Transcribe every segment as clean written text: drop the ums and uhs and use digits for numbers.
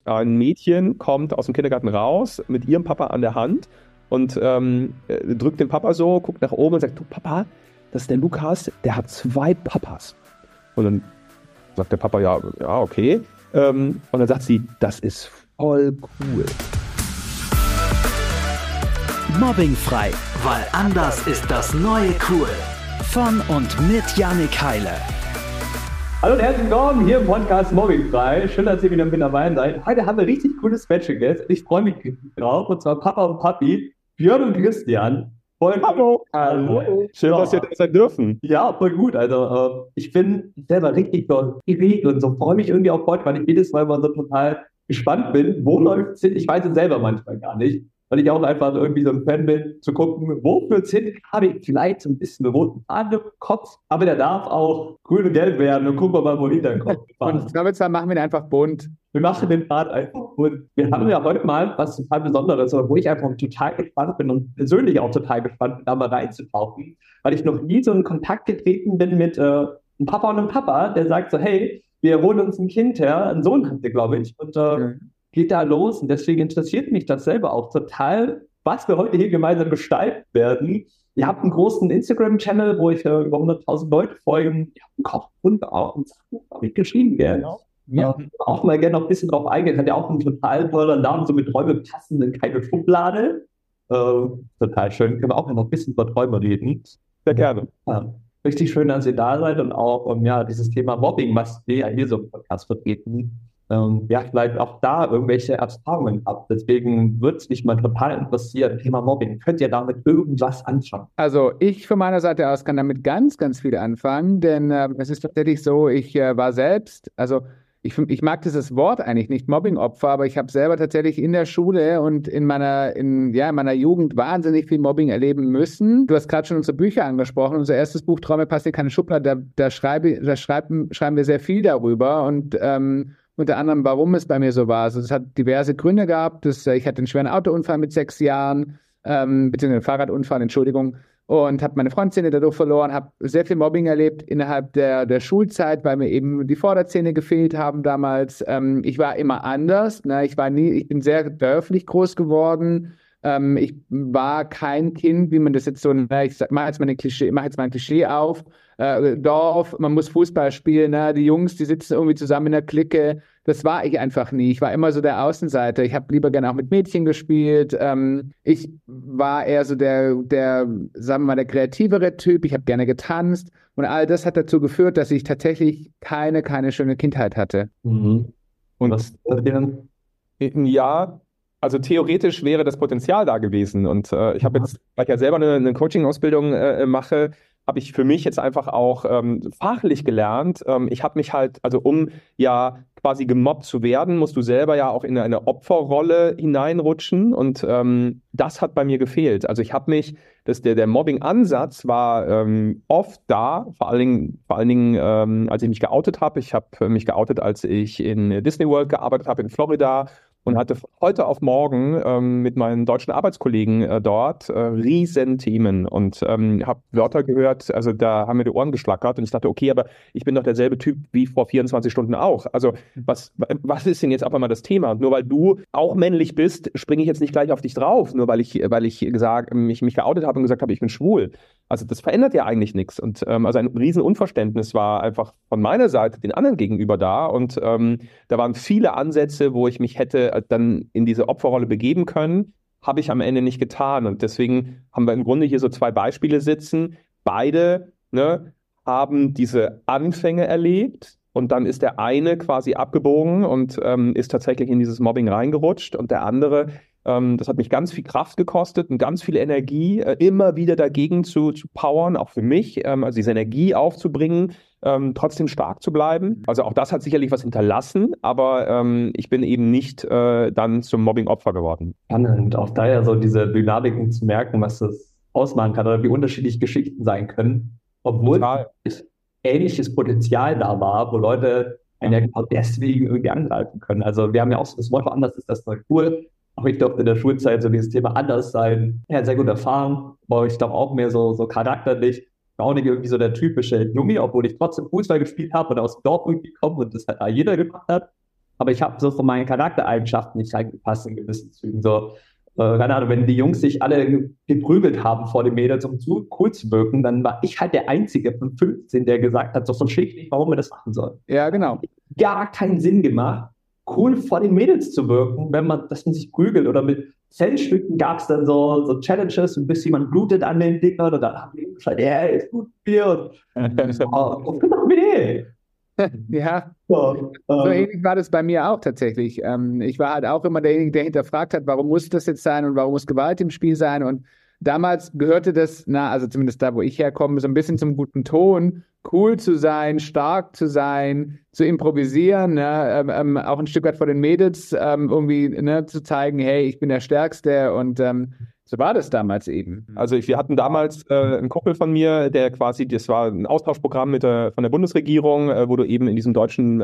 Ein Mädchen kommt aus dem Kindergarten raus mit ihrem Papa an der Hand und drückt den Papa so, guckt nach oben und sagt, du Papa, das ist der Lukas, der hat 2 Papas. Und dann sagt der Papa, ja, okay. Und dann sagt sie, das ist voll cool. Mobbingfrei, weil anders ist das neue cool. Von und mit Yannick Heile. Hallo und herzlich willkommen hier im Podcast Mobbingfrei. Schön, dass ihr wieder mit dabei seid. Heute haben wir richtig cooles Special Guest. Ich freue mich drauf. Und zwar Papa und Papi, Björn und Christian. Hallo. Schön, dass wir da sein dürfen. Ja, voll gut. Also ich bin selber richtig so geregt und so freue mich irgendwie auf heute, weil ich jedes Mal so total gespannt bin, wo läuft es hin. Ich weiß es selber manchmal gar nicht, weil ich auch einfach irgendwie so ein Fan bin, zu gucken, wo führt's hin. Habe ich vielleicht so ein bisschen einen roten Faden im Kopf, aber der darf auch grün und gelb werden und gucken wir mal, wohin der kommt. Und ich glaube, jetzt machen wir den einfach bunt. Wir machen den Pfad einfach bunt. Wir haben ja heute mal was total Besonderes, wo ich einfach total gespannt bin und persönlich auch total gespannt bin, da mal reinzutauchen, weil ich noch nie so in Kontakt getreten bin mit einem Papa und einem Papa, der sagt so, hey, wir holen uns ein Kind her, einen Sohn habt ihr, glaube ich, und geht da los. Und deswegen interessiert mich das selber auch total, was wir heute hier gemeinsam gestalten werden. Ihr habt einen großen Instagram-Channel, wo ich über 100.000 Leute folgen. Ihr habt einen Kochbund auch und Sachen mitgeschrieben werden. Ja. Auch mal gerne noch ein bisschen drauf eingehen. Hat ja auch einen total tollen Namen, so mit Träume passen in keine Schublade. Total schön. Können wir auch noch ein bisschen über Träume reden. Sehr gerne. Ja. Richtig schön, dass ihr da seid und auch dieses Thema Mobbing, was wir ja hier so im Podcast vertreten, vielleicht auch da irgendwelche Erfahrungen habt. Deswegen würde es mich mal total interessieren, Thema Mobbing. Könnt ihr damit irgendwas anfangen? Also ich von meiner Seite aus kann damit ganz, ganz viel anfangen, denn es ist tatsächlich so, ich war selbst, ich mag dieses Wort eigentlich nicht, Mobbing-Opfer, aber ich habe selber tatsächlich in der Schule und in meiner Jugend wahnsinnig viel Mobbing erleben müssen. Du hast gerade schon unsere Bücher angesprochen. Unser erstes Buch Träume passen in keine Schublade, da schreiben wir sehr viel darüber und unter anderem, warum es bei mir so war. Also es hat diverse Gründe gehabt. Ich hatte einen schweren Autounfall mit 6 Jahren, beziehungsweise einen Fahrradunfall, Entschuldigung, und habe meine Frontzähne dadurch verloren, habe sehr viel Mobbing erlebt innerhalb der Schulzeit, weil mir eben die Vorderzähne gefehlt haben damals. Ich war immer anders. Ne? Ich bin sehr dörflich groß geworden. Ich war kein Kind, wie man das jetzt so, ich mache jetzt mal ein Klischee auf. Dorf, man muss Fußball spielen, ne? Die Jungs, die sitzen irgendwie zusammen in der Clique. Das war ich einfach nie. Ich war immer so der Außenseiter. Ich habe lieber gerne auch mit Mädchen gespielt. Ich war eher so der, sagen wir mal, der kreativere Typ. Ich habe gerne getanzt. Und all das hat dazu geführt, dass ich tatsächlich keine schöne Kindheit hatte. Mhm. Und was denn? Ja, also theoretisch wäre das Potenzial da gewesen. Und ich habe jetzt, weil ich ja selber eine Coaching-Ausbildung mache, habe ich für mich jetzt einfach auch fachlich gelernt. Ich habe mich halt, also um ja quasi gemobbt zu werden, musst du selber ja auch in eine Opferrolle hineinrutschen und das hat bei mir gefehlt. Also ich habe mich, der Mobbing-Ansatz war oft da, vor allen Dingen als ich mich geoutet habe. Ich habe mich geoutet, als ich in Disney World gearbeitet habe in Florida. Und hatte von heute auf morgen mit meinen deutschen Arbeitskollegen dort riesen Themen und habe Wörter gehört, also da haben mir die Ohren geschlackert und ich dachte, okay, aber ich bin doch derselbe Typ wie vor 24 Stunden auch. Also was ist denn jetzt auf einmal das Thema? Nur weil du auch männlich bist, springe ich jetzt nicht gleich auf dich drauf, nur weil ich mich geoutet habe und gesagt habe, ich bin schwul. Also das verändert ja eigentlich nichts. Und also ein riesen Unverständnis war einfach von meiner Seite den anderen gegenüber da und da waren viele Ansätze, wo ich mich hätte dann in diese Opferrolle begeben können, habe ich am Ende nicht getan. Und deswegen haben wir im Grunde hier so 2 Beispiele sitzen. Beide haben diese Anfänge erlebt und dann ist der eine quasi abgebogen und ist tatsächlich in dieses Mobbing reingerutscht und der andere, das hat mich ganz viel Kraft gekostet und ganz viel Energie, immer wieder dagegen zu powern, auch für mich, also diese Energie aufzubringen, trotzdem stark zu bleiben. Also auch das hat sicherlich was hinterlassen, aber ich bin eben nicht dann zum Mobbing-Opfer geworden. Spannend, auch da ja so diese Dynamiken zu merken, was das ausmachen kann oder wie unterschiedlich Geschichten sein können, obwohl ähnliches Potenzial da war, wo Leute einen ja genau deswegen irgendwie angreifen können. Also wir haben ja auch so das Motto, anders ist das neu cool. Auch ich durfte in der Schulzeit so dieses Thema anders sein, ja, sehr gut erfahren, aber ich glaube auch mehr so charakterlich, war auch nicht irgendwie so der typische Junge, obwohl ich trotzdem Fußball gespielt habe und aus dem Dorf irgendwie komme und das halt jeder gemacht hat. aber ich habe so von meinen Charaktereigenschaften nicht reingepasst in gewissen Zügen. So, keine Ahnung, wenn die Jungs sich alle geprügelt haben vor den Mädels, um zu cool zu wirken, dann war ich halt der Einzige von 15, der gesagt hat, so verstehe ich nicht, warum wir das machen sollen. Ja, genau. Gar keinen Sinn gemacht, cool vor den Mädels zu wirken, dass man sich prügelt. Oder mit Zellstücken gab es dann so Challenges, und bis jemand blutet an den Dingern und dann haben die gesagt, ja, ist gut Bier und was machen wir Ja, so, so ähnlich war das bei mir auch tatsächlich. Ich war halt auch immer derjenige, der hinterfragt hat, warum muss das jetzt sein und warum muss Gewalt im Spiel sein? Und damals gehörte das, also zumindest da, wo ich herkomme, so ein bisschen zum guten Ton, cool zu sein, stark zu sein, zu improvisieren, ne? Auch ein Stück weit vor den Mädels irgendwie, ne, zu zeigen, hey, ich bin der Stärkste, und so war das damals eben. Also wir hatten damals einen Kumpel von mir, der quasi, das war ein Austauschprogramm von der Bundesregierung, wo du eben in diesem deutschen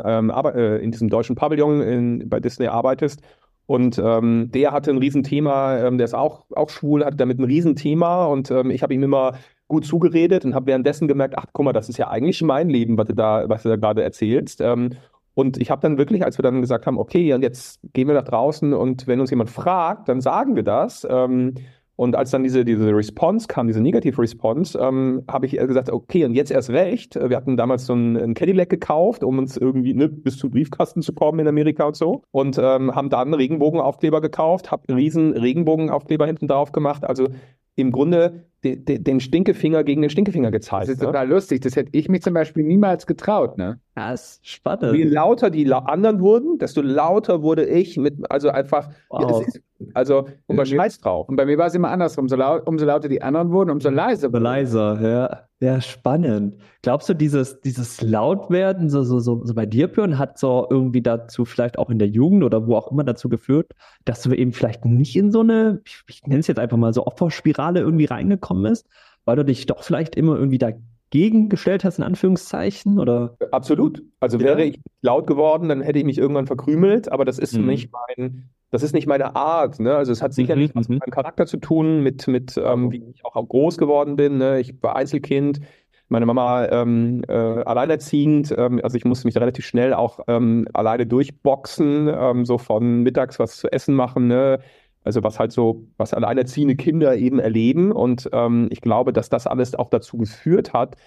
Pavillon bei Disney arbeitest. Und der hatte ein Riesenthema, der ist auch schwul, hatte damit ein Riesenthema, und ich habe ihm immer gut zugeredet und habe währenddessen gemerkt, ach guck mal, das ist ja eigentlich mein Leben, was du da gerade erzählst. Und ich habe dann wirklich, als wir dann gesagt haben, okay, und jetzt gehen wir nach draußen, und wenn uns jemand fragt, dann sagen wir das. Und als dann diese Response kam, diese Negative-Response, habe ich gesagt, okay, und jetzt erst recht. Wir hatten damals so einen Cadillac gekauft, um uns irgendwie bis zum Briefkasten zu kommen in Amerika und so. Und haben dann Regenbogenaufkleber gekauft, habe einen riesen Regenbogenaufkleber hinten drauf gemacht. Also im Grunde den Stinkefinger gegen den Stinkefinger gezeigt. Das ist total lustig. Das hätte ich mich zum Beispiel niemals getraut, ne? Ja, ist spannend. Je lauter die anderen wurden, desto lauter wurde ich also einfach, Wow. Und man scheißt drauf. Und bei mir war es immer andersrum. Umso lauter die anderen wurden, umso leiser. So leiser, ja. Ja, spannend. Glaubst du, dieses Lautwerden, so bei dir, Björn, hat so irgendwie dazu vielleicht auch in der Jugend oder wo auch immer dazu geführt, dass du eben vielleicht nicht in so eine, ich nenne es jetzt einfach mal so Opferspirale irgendwie reingekommen bist, weil du dich doch vielleicht immer irgendwie dagegen gestellt hast, in Anführungszeichen, oder? Absolut. Also Ja. wäre ich laut geworden, dann hätte ich mich irgendwann verkrümelt, aber das ist Mhm. das ist nicht meine Art, ne? Also es hat sicherlich was mit meinem Charakter zu tun, mit wie ich auch groß geworden bin, ne? Ich war Einzelkind, meine Mama alleinerziehend, also ich musste mich da relativ schnell auch alleine durchboxen, so von mittags was zu essen machen, ne? Also was alleinerziehende Kinder eben erleben, und ich glaube, dass das alles auch dazu geführt hat,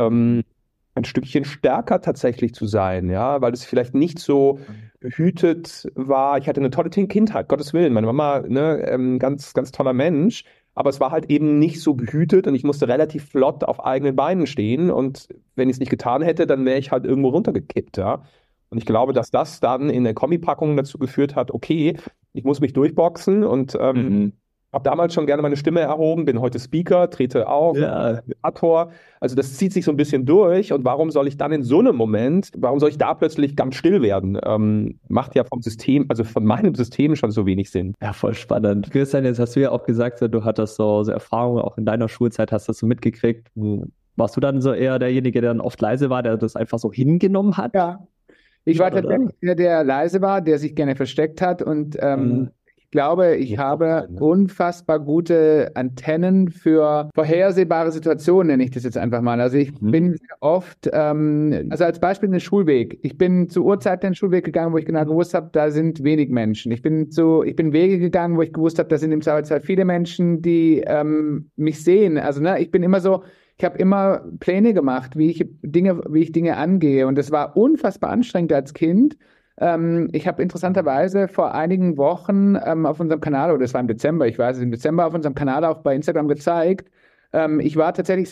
ein Stückchen stärker tatsächlich zu sein, ja, weil es vielleicht nicht so behütet war. Ich hatte eine tolle Kindheit, Gottes Willen. Meine Mama, ne, ganz, ganz toller Mensch, aber es war halt eben nicht so behütet, und ich musste relativ flott auf eigenen Beinen stehen, und wenn ich es nicht getan hätte, dann wäre ich halt irgendwo runtergekippt, ja. Und ich glaube, dass das dann in der Kombipackung dazu geführt hat, okay, ich muss mich durchboxen, und habe damals schon gerne meine Stimme erhoben, bin heute Speaker, trete auf, Ja. Moderator. Also das zieht sich so ein bisschen durch, und warum soll ich dann in so einem Moment, warum soll ich da plötzlich ganz still werden? Macht ja vom System, also von meinem System schon so wenig Sinn. Ja, voll spannend. Christian, jetzt hast du ja auch gesagt, du hattest so Erfahrungen, auch in deiner Schulzeit hast du das so mitgekriegt. Warst du dann so eher derjenige, der dann oft leise war, der das einfach so hingenommen hat? Ja. Ich war Oder? tatsächlich der leise war, der sich gerne versteckt hat, und ich glaube, ich habe unfassbar gute Antennen für vorhersehbare Situationen, nenne ich das jetzt einfach mal. Also ich bin sehr oft, also als Beispiel den Schulweg. Ich bin zu Uhrzeiten in den Schulweg gegangen, wo ich genau gewusst habe, da sind wenig Menschen. Ich bin Wege gegangen, wo ich gewusst habe, da sind im Zweifelsfall viele Menschen, die mich sehen. Also ich bin immer so, ich habe immer Pläne gemacht, wie ich Dinge angehe, und das war unfassbar anstrengend als Kind. Ich habe interessanterweise vor einigen Wochen auf unserem Kanal, oder das war im Dezember, ich weiß es, im Dezember auf unserem Kanal auch bei Instagram gezeigt, ich war tatsächlich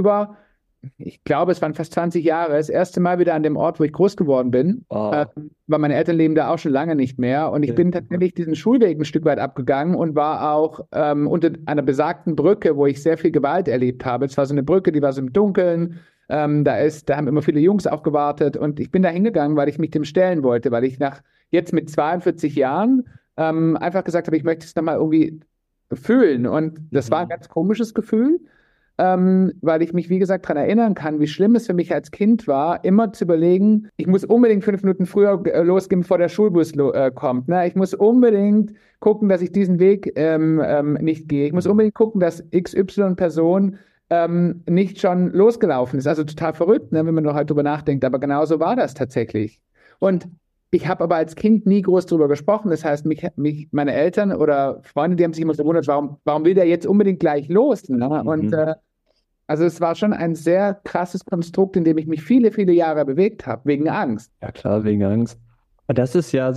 ich glaube, es waren fast 20 Jahre, das erste Mal wieder an dem Ort, wo ich groß geworden bin, Wow. weil meine Eltern leben da auch schon lange nicht mehr, und ich bin tatsächlich diesen Schulweg ein Stück weit abgegangen und war auch unter einer besagten Brücke, wo ich sehr viel Gewalt erlebt habe. Es war so eine Brücke, die war so im Dunkeln. Da haben immer viele Jungs auch gewartet, und ich bin da hingegangen, weil ich mich dem stellen wollte, weil ich jetzt mit 42 Jahren einfach gesagt habe, ich möchte es nochmal irgendwie fühlen, und das war ein ganz komisches Gefühl, weil ich mich, wie gesagt, daran erinnern kann, wie schlimm es für mich als Kind war, immer zu überlegen, ich muss unbedingt 5 Minuten früher losgehen, bevor der Schulbus kommt. Ne? Ich muss unbedingt gucken, dass ich diesen Weg nicht gehe. Ich muss unbedingt gucken, dass XY-Person nicht schon losgelaufen ist. Also total verrückt, ne, wenn man noch halt drüber nachdenkt. Aber genauso war das tatsächlich. Und Ich habe aber als Kind nie groß drüber gesprochen. Das heißt, meine Eltern oder Freunde, die haben sich immer so gewundert, warum will der jetzt unbedingt gleich los? Ne? Und also es war schon ein sehr krasses Konstrukt, in dem ich mich viele, viele Jahre bewegt habe, wegen Angst. Ja, klar, wegen Angst. Und das ist ja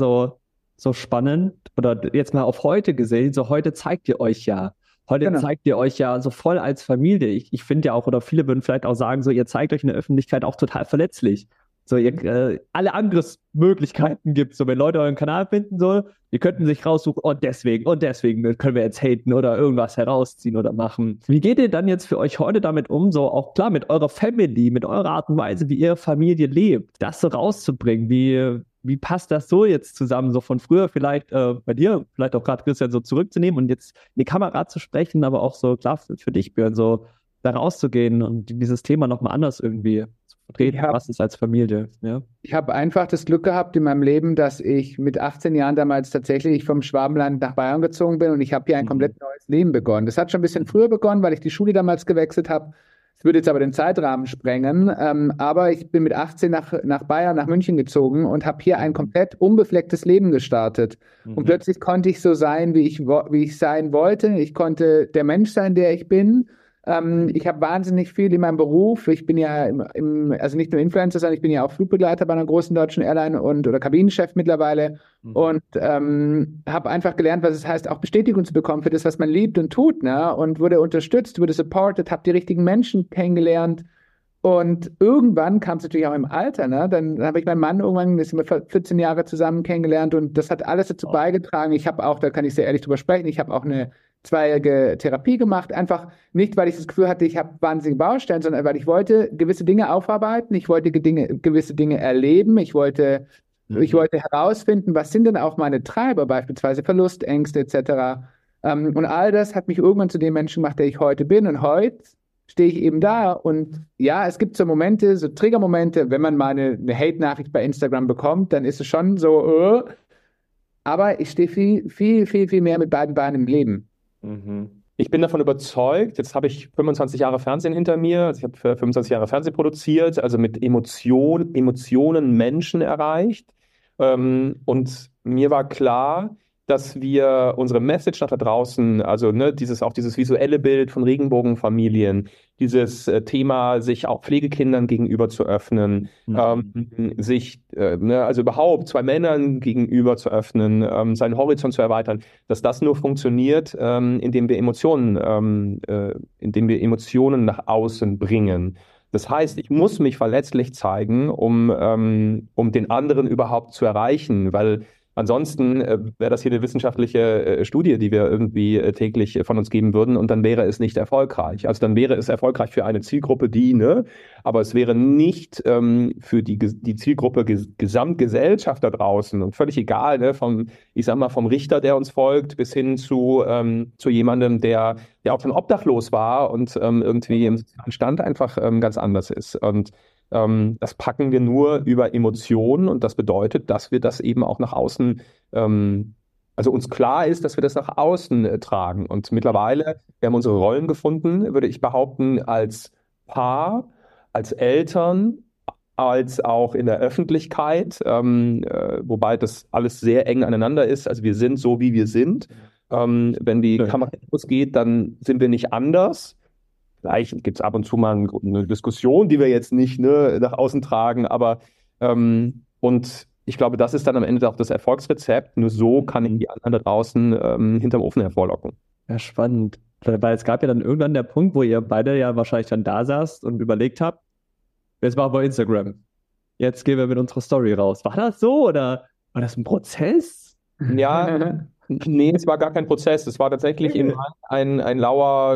so spannend, oder jetzt mal auf heute gesehen, so heute zeigt ihr euch ja. Heute zeigt ihr euch ja so voll als Familie. Ich finde ja auch, oder viele würden vielleicht auch sagen, so ihr zeigt euch in der Öffentlichkeit auch total verletzlich. So ihr alle Angriffsmöglichkeiten gibt. So wenn Leute euren Kanal finden sollen, ihr könnten sich raussuchen, und deswegen können wir jetzt haten oder irgendwas herausziehen oder machen. Wie geht ihr dann jetzt für euch heute damit um, so auch klar mit eurer Family, mit eurer Art und Weise, wie ihr Familie lebt, das so rauszubringen? Wie passt das so jetzt zusammen, so von früher vielleicht bei dir, vielleicht auch gerade Christian, so zurückzunehmen und jetzt in die Kamera zu sprechen, aber auch so klar für dich, Björn, so da rauszugehen und dieses Thema nochmal anders irgendwie zu vertreten, was ist als Familie, ja? Ich habe einfach das Glück gehabt in meinem Leben, dass ich mit 18 Jahren damals tatsächlich vom Schwabenland nach Bayern gezogen bin und ich habe hier ein komplett neues Leben begonnen. Das hat schon ein bisschen früher begonnen, weil ich die Schule damals gewechselt habe. Es würde jetzt aber den Zeitrahmen sprengen, aber ich bin mit 18 nach Bayern, nach München gezogen und habe hier ein komplett unbeflecktes Leben gestartet. Und plötzlich konnte ich so sein, wie ich sein wollte. Ich konnte der Mensch sein, der ich bin. Ich habe wahnsinnig viel in meinem Beruf. Ich bin ja also nicht nur Influencer, sondern ich bin ja auch Flugbegleiter bei einer großen deutschen Airline oder Kabinenchef mittlerweile und habe einfach gelernt, was es heißt, auch Bestätigung zu bekommen für das, was man liebt und tut, ne? Und wurde unterstützt, wurde supported, habe die richtigen Menschen kennengelernt. Und irgendwann kam es natürlich auch im Alter, ne? Dann habe ich meinen Mann irgendwann, das sind wir 14 Jahre zusammen kennengelernt und das hat alles dazu beigetragen. Ich habe auch, da kann ich sehr ehrlich drüber sprechen, ich habe auch eine 2-jährige Therapie gemacht, einfach nicht, weil ich das Gefühl hatte, ich habe wahnsinnige Baustellen, sondern weil ich wollte gewisse Dinge aufarbeiten, ich wollte gewisse Dinge erleben, ich wollte herausfinden, was sind denn auch meine Treiber, beispielsweise Verlustängste etc. Und all das hat mich irgendwann zu dem Menschen gemacht, der ich heute bin. Und heute stehe ich eben da und ja, es gibt so Momente, so Triggermomente, wenn man mal eine Hate-Nachricht bei Instagram bekommt, dann ist es schon so, aber ich stehe viel, viel, viel, viel mehr mit beiden Beinen im Leben. Ich bin davon überzeugt, jetzt habe ich 25 Jahre Fernsehen hinter mir, also ich habe für 25 Jahre Fernsehen produziert, also mit Emotionen Menschen erreicht. Und mir war klar, dass wir unsere Message nach da draußen, also ne, dieses visuelle Bild von Regenbogenfamilien, dieses Thema, sich auch Pflegekindern gegenüber zu öffnen, also überhaupt 2 Männern gegenüber zu öffnen, seinen Horizont zu erweitern, dass das nur funktioniert, indem wir Emotionen nach außen bringen. Das heißt, ich muss mich verletzlich zeigen, um den anderen überhaupt zu erreichen, weil ansonsten wäre das hier eine wissenschaftliche Studie, die wir irgendwie täglich von uns geben würden und dann wäre es nicht erfolgreich. Also dann wäre es erfolgreich für eine Zielgruppe, aber es wäre nicht für die Zielgruppe Gesamtgesellschaft da draußen und völlig egal, ne, vom Richter, der uns folgt, bis hin zu jemandem, der auch schon obdachlos war und irgendwie im sozialen Stand einfach ganz anders ist. Und das packen wir nur über Emotionen und das bedeutet, dass wir das eben auch nach außen, also uns klar ist, dass wir das nach außen tragen. Und mittlerweile, wir haben unsere Rollen gefunden, würde ich behaupten, als Paar, als Eltern, als auch in der Öffentlichkeit, wobei das alles sehr eng aneinander ist. Also wir sind so, wie wir sind. Wenn die Kamera ausgeht, dann sind wir nicht anders. Vielleicht gibt es ab und zu mal eine Diskussion, die wir jetzt nicht nach außen tragen, aber und ich glaube, das ist dann am Ende auch das Erfolgsrezept. Nur so kann ich die anderen da draußen hinterm Ofen hervorlocken. Ja, spannend. Weil es gab ja dann irgendwann der Punkt, wo ihr beide ja wahrscheinlich dann da saßt und überlegt habt, jetzt machen wir Instagram. Jetzt gehen wir mit unserer Story raus. War das so oder war das ein Prozess? Ja, nee, es war gar kein Prozess. Es war tatsächlich ein lauer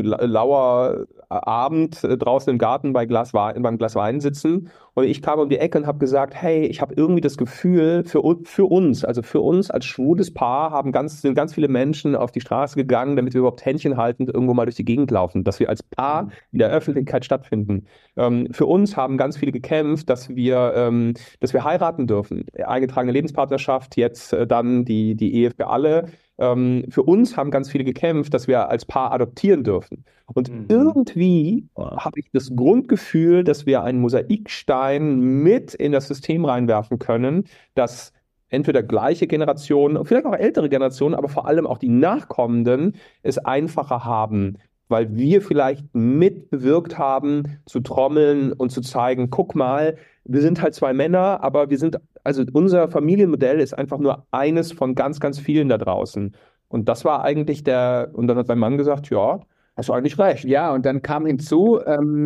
Abend draußen im Garten beim Glas Wein sitzen. Und ich kam um die Ecke und habe gesagt, hey, ich habe irgendwie das Gefühl, für uns als schwules Paar sind ganz viele Menschen auf die Straße gegangen, damit wir überhaupt Händchen haltend irgendwo mal durch die Gegend laufen, dass wir als Paar in der Öffentlichkeit stattfinden. Für uns haben ganz viele gekämpft, dass wir heiraten dürfen. Eingetragene Lebenspartnerschaft, jetzt dann die Ehe für alle. für uns haben ganz viele gekämpft, dass wir als Paar adoptieren dürfen. Und irgendwie habe ich das Grundgefühl, dass wir einen Mosaikstein mit in das System reinwerfen können, dass entweder gleiche Generationen, vielleicht auch ältere Generationen, aber vor allem auch die Nachkommenden es einfacher haben, weil wir vielleicht mitbewirkt haben, zu trommeln und zu zeigen, guck mal, wir sind halt zwei Männer, aber also unser Familienmodell ist einfach nur eines von ganz, ganz vielen da draußen. Und das war eigentlich und dann hat mein Mann gesagt, ja, hast du eigentlich recht. Ja, und dann kam hinzu,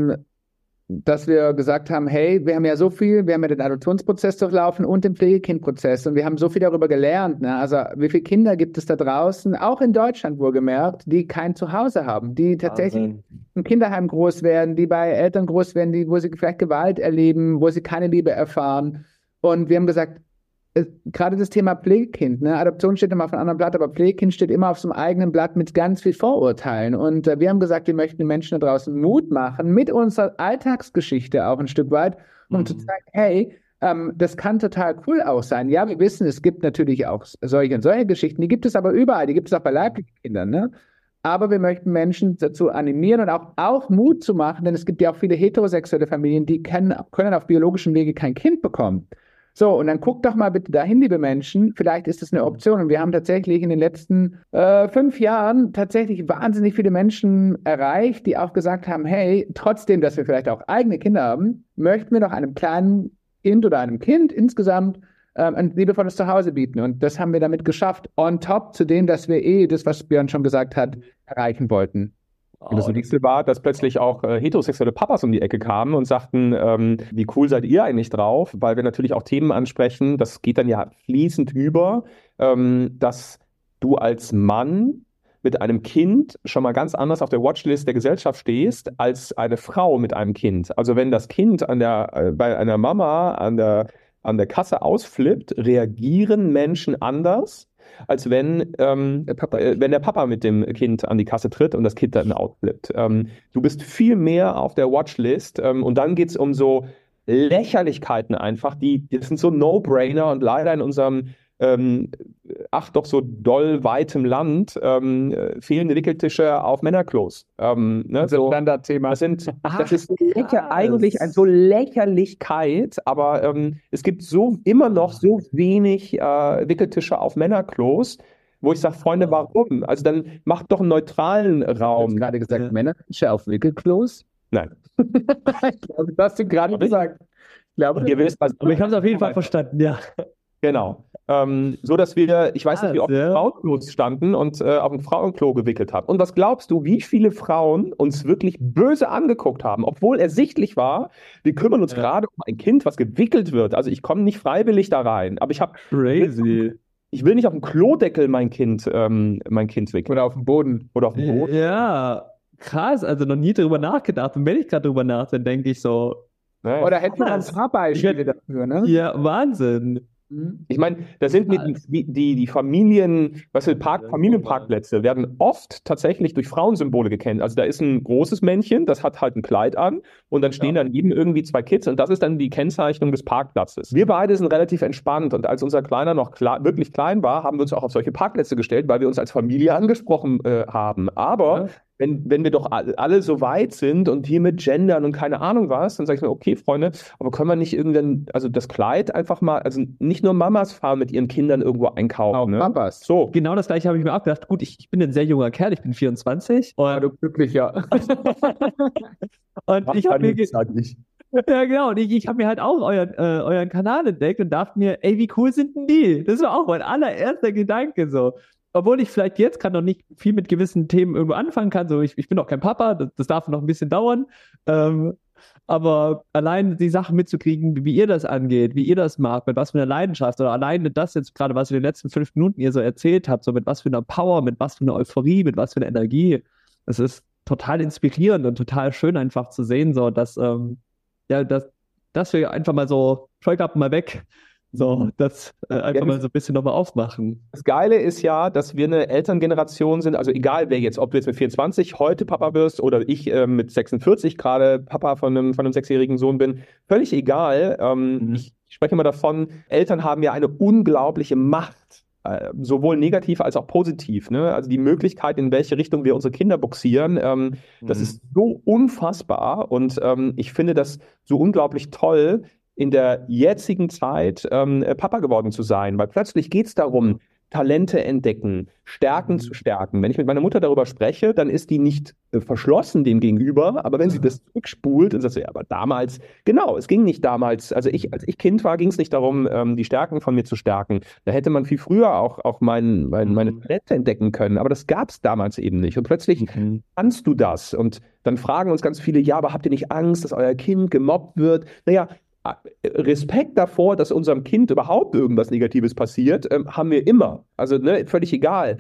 dass wir gesagt haben, hey, wir haben ja den Adoptionsprozess durchlaufen und den Pflegekindprozess und wir haben so viel darüber gelernt. Ne? Also wie viele Kinder gibt es da draußen, auch in Deutschland wohlgemerkt, die kein Zuhause haben, die tatsächlich im Kinderheim groß werden, die bei Eltern groß werden, wo sie vielleicht Gewalt erleben, wo sie keine Liebe erfahren. Und wir haben gesagt, gerade das Thema Pflegekind, ne? Adoption steht immer auf einem anderen Blatt, aber Pflegekind steht immer auf so einem eigenen Blatt mit ganz viel Vorurteilen. Und wir haben gesagt, wir möchten den Menschen da draußen Mut machen, mit unserer Alltagsgeschichte auch ein Stück weit, um zu zeigen, hey, das kann total cool auch sein. Ja, wir wissen, es gibt natürlich auch solche und solche Geschichten, die gibt es aber überall, die gibt es auch bei leiblichen Kindern, ne? Aber wir möchten Menschen dazu animieren und auch Mut zu machen, denn es gibt ja auch viele heterosexuelle Familien, die können auf biologischem Wege kein Kind bekommen. So, und dann guckt doch mal bitte dahin, liebe Menschen, vielleicht ist das eine Option. Und wir haben tatsächlich in den letzten 5 Jahren tatsächlich wahnsinnig viele Menschen erreicht, die auch gesagt haben, hey, trotzdem, dass wir vielleicht auch eigene Kinder haben, möchten wir doch einem kleinen Kind oder einem Kind insgesamt ein liebevolles Zuhause bieten. Und das haben wir damit geschafft, on top zu dem, dass wir das, was Björn schon gesagt hat, erreichen wollten. Und das nächste war, dass plötzlich auch heterosexuelle Papas um die Ecke kamen und sagten, wie cool seid ihr eigentlich drauf? Weil wir natürlich auch Themen ansprechen, das geht dann ja fließend über, dass du als Mann mit einem Kind schon mal ganz anders auf der Watchlist der Gesellschaft stehst, als eine Frau mit einem Kind. Also wenn das Kind bei einer Mama an der Kasse ausflippt, reagieren Menschen anders, als wenn der Papa mit dem Kind an die Kasse tritt und das Kind dann ausflippt. Du bist viel mehr auf der Watchlist und dann geht es um so Lächerlichkeiten einfach, das sind so No-Brainer und leider in unserem doch so doll weitem Land fehlende Wickeltische auf Männerklos. Ne, das Standardthema. Das ist eigentlich so Lächerlichkeit, aber es gibt immer noch so wenig Wickeltische auf Männerklos, wo ich sage, Freunde, warum? Also dann macht doch einen neutralen Raum. Du hast gerade gesagt, Männertische auf Wickelklos? Nein. Ich glaube, das hast du gerade gesagt. Aber ich habe es auf jeden Fall verstanden, ja. Genau. So dass ich weiß nicht, wie oft Frauenklos standen und auf ein Frauenklo gewickelt haben. Und was glaubst du, wie viele Frauen uns wirklich böse angeguckt haben, obwohl ersichtlich war, wir kümmern uns gerade um ein Kind, was gewickelt wird. Also ich komme nicht freiwillig da rein, aber Crazy. Ich will nicht auf dem Klodeckel mein Kind wickeln. Oder auf dem Boden. Ja, krass, also noch nie drüber nachgedacht. Und wenn ich gerade drüber nachdenke, denke ich so. Naja. Oder hätten wir ein paar Beispiele dafür, ne? Ja, Wahnsinn. Ich meine, da sind die Familien, Familienparkplätze werden oft tatsächlich durch Frauensymbole gekennt. Also da ist ein großes Männchen, das hat halt ein Kleid an und dann stehen daneben irgendwie 2 Kids und das ist dann die Kennzeichnung des Parkplatzes. Wir beide sind relativ entspannt und als unser Kleiner noch wirklich klein war, haben wir uns auch auf solche Parkplätze gestellt, weil wir uns als Familie angesprochen haben. Aber wenn wir doch alle so weit sind und hier mit Gendern und keine Ahnung was, dann sage ich mir, okay, Freunde, aber können wir nicht irgendwann, also das Kleid einfach mal, also nicht nur Mamas fahren mit ihren Kindern irgendwo einkaufen. Auch ne? Papas. So. Genau das gleiche habe ich mir auch gedacht. Gut, ich bin ein sehr junger Kerl, ich bin 24. Und du glücklicher. Und ich habe mir ja, genau. Und ich habe mir halt auch euren Kanal entdeckt und dachte mir, ey, wie cool sind denn die? Das war auch mein allererster Gedanke so. Obwohl ich vielleicht jetzt gerade noch nicht viel mit gewissen Themen irgendwo anfangen kann. So, ich bin noch kein Papa, das darf noch ein bisschen dauern. Aber allein die Sachen mitzukriegen, wie ihr das angeht, wie ihr das macht, mit was für einer Leidenschaft oder alleine das jetzt gerade, was in den letzten 5 Minuten ihr so erzählt habt, so mit was für einer Power, mit was für einer Euphorie, mit was für einer Energie. Das ist total inspirierend und total schön einfach zu sehen, so dass wir einfach mal so Scheuklappen mal weg. So, das einfach mal so ein bisschen nochmal aufmachen. Das Geile ist ja, dass wir eine Elterngeneration sind, also egal wer jetzt, ob du jetzt mit 24 heute Papa wirst oder ich mit 46 gerade Papa von einem 6-jährigen Sohn bin, völlig egal. Ich spreche immer davon, Eltern haben ja eine unglaubliche Macht sowohl negativ als auch positiv, ne? Also die Möglichkeit, in welche Richtung wir unsere Kinder bugsieren, das ist so unfassbar und ich finde das so unglaublich toll, in der jetzigen Zeit Papa geworden zu sein, weil plötzlich geht es darum, Talente entdecken, Stärken zu stärken. Wenn ich mit meiner Mutter darüber spreche, dann ist die nicht verschlossen dem gegenüber, aber wenn sie das zurückspult und sagt, so, ja, aber damals, genau, es ging nicht damals, also als ich Kind war, ging es nicht darum, die Stärken von mir zu stärken. Da hätte man viel früher auch meine Talente entdecken können, aber das gab es damals eben nicht. Und plötzlich kannst du das. Und dann fragen uns ganz viele, ja, aber habt ihr nicht Angst, dass euer Kind gemobbt wird? Naja, Respekt davor, dass unserem Kind überhaupt irgendwas Negatives passiert, haben wir immer. Also ne, völlig egal.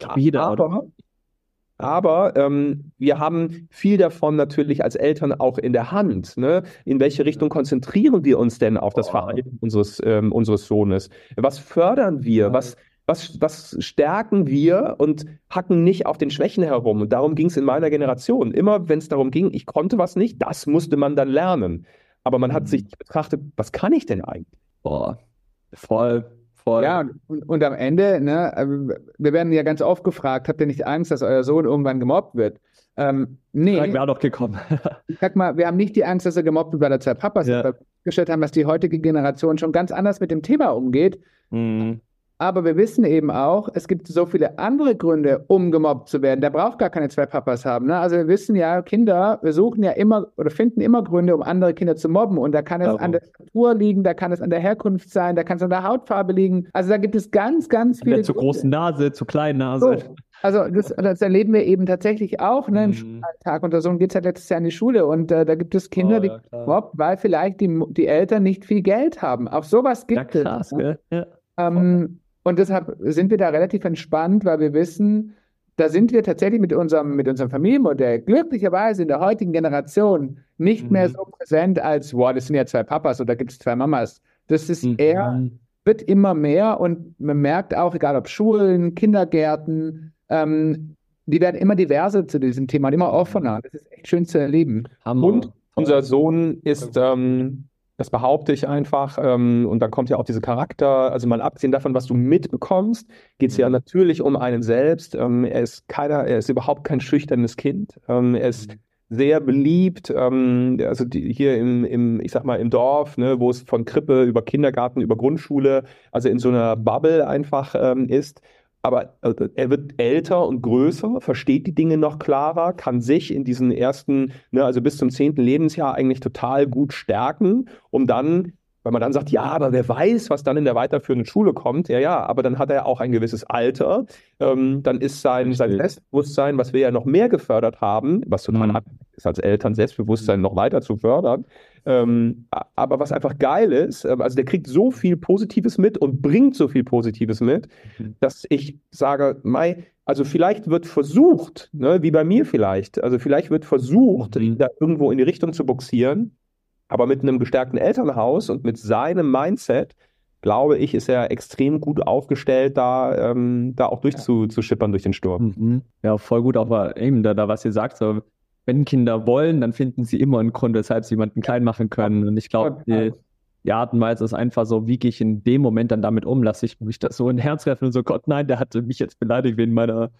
Aber wir haben viel davon natürlich als Eltern auch in der Hand. Ne? In welche Richtung konzentrieren wir uns denn auf das Verhalten unseres Sohnes? Was fördern wir? Was stärken wir und hacken nicht auf den Schwächen herum? Und darum ging es in meiner Generation. Immer wenn es darum ging, ich konnte was nicht, das musste man dann lernen. Aber man hat sich betrachtet, was kann ich denn eigentlich? Boah, voll. Ja, und am Ende, ne, wir werden ja ganz oft gefragt, habt ihr nicht Angst, dass euer Sohn irgendwann gemobbt wird? Nee. Frage wäre auch noch gekommen. Ich sag mal, wir haben nicht die Angst, dass er gemobbt wird, weil er zwei Papas ist, weil wir festgestellt haben, dass die heutige Generation schon ganz anders mit dem Thema umgeht. Aber wir wissen eben auch, es gibt so viele andere Gründe, um gemobbt zu werden. Der braucht gar keine zwei Papas haben. Ne? Also wir wissen ja, wir suchen ja immer oder finden immer Gründe, um andere Kinder zu mobben. Und da kann es an der Statur liegen, da kann es an der Herkunft sein, da kann es an der Hautfarbe liegen. Also da gibt es ganz, ganz viele Gründe. Zu großen Nase, zu kleinen Nase. So. Also das erleben wir eben tatsächlich auch im Schulalltag. Und der Sohn geht halt letztes Jahr in die Schule und da gibt es Kinder, die gemobbt, weil vielleicht die Eltern nicht viel Geld haben. Auch sowas gibt es. Krass, gell? Ja. Und deshalb sind wir da relativ entspannt, weil wir wissen, da sind wir tatsächlich mit unserem Familienmodell glücklicherweise in der heutigen Generation nicht mehr so präsent als, wow, das sind ja zwei Papas oder gibt es zwei Mamas. Das ist wird immer mehr und man merkt auch, egal ob Schulen, Kindergärten, die werden immer diverser zu diesem Thema und immer offener. Das ist echt schön zu erleben. Und unser Sohn ist das behaupte ich einfach. Und dann kommt ja auch dieser Charakter. Also mal abgesehen davon, was du mitbekommst, geht es ja natürlich um einen selbst. Er ist überhaupt kein schüchternes Kind. Er ist sehr beliebt. Also hier ich sag mal, im Dorf, ne, wo es von Krippe über Kindergarten, über Grundschule, also in so einer Bubble einfach ist. Aber er wird älter und größer, versteht die Dinge noch klarer, kann sich in diesen ersten, ne, also bis zum 10. Lebensjahr eigentlich total gut stärken, um dann, weil man dann sagt, ja, aber wer weiß, was dann in der weiterführenden Schule kommt, ja, aber dann hat er auch ein gewisses Alter, dann ist sein Selbstbewusstsein, was wir ja noch mehr gefördert haben, was total ist als Eltern, Selbstbewusstsein noch weiter zu fördern, aber was einfach geil ist, also der kriegt so viel Positives mit und bringt so viel Positives mit, dass ich sage, also vielleicht wird versucht, ne, wie bei mir vielleicht, also vielleicht wird versucht, ihn da irgendwo in die Richtung zu buxieren, aber mit einem gestärkten Elternhaus und mit seinem Mindset, glaube ich, ist er extrem gut aufgestellt, da auch durchzuschippern durch den Sturm. Ja, voll gut, auch eben da was ihr sagt, so, wenn Kinder wollen, dann finden sie immer einen Grund, weshalb sie jemanden klein machen können. Und ich glaube, die Art und Weise ist einfach so, wie gehe ich in dem Moment dann damit um? Lasse ich mich das so in den Herz treffen und so, Gott, nein, der hatte mich jetzt beleidigt wegen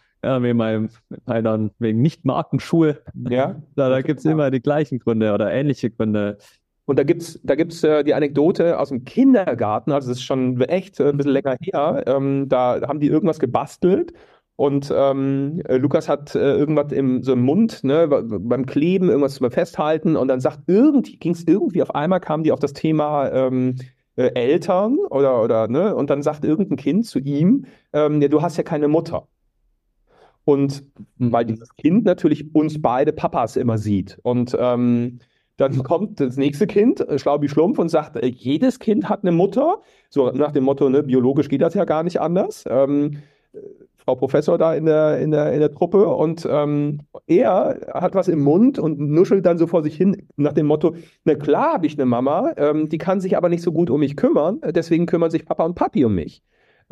wegen Nicht-Markenschuhe. Ja. Da gibt es immer die gleichen Gründe oder ähnliche Gründe. Und da gibt's die Anekdote aus dem Kindergarten, also das ist schon echt ein bisschen länger her, da haben die irgendwas gebastelt und Lukas hat irgendwas so im Mund, ne, beim Kleben irgendwas beim Festhalten und dann auf einmal kamen die auf das Thema Eltern oder ne, und dann sagt irgendein Kind zu ihm, ja, du hast ja keine Mutter. Und weil dieses Kind natürlich uns beide Papas immer sieht und dann kommt das nächste Kind, schlau wie Schlumpf, und sagt, jedes Kind hat eine Mutter. So nach dem Motto, ne, biologisch geht das ja gar nicht anders. Frau Professor da in der Truppe. Und er hat was im Mund und nuschelt dann so vor sich hin nach dem Motto, na klar habe ich eine Mama, die kann sich aber nicht so gut um mich kümmern. Deswegen kümmern sich Papa und Papi um mich.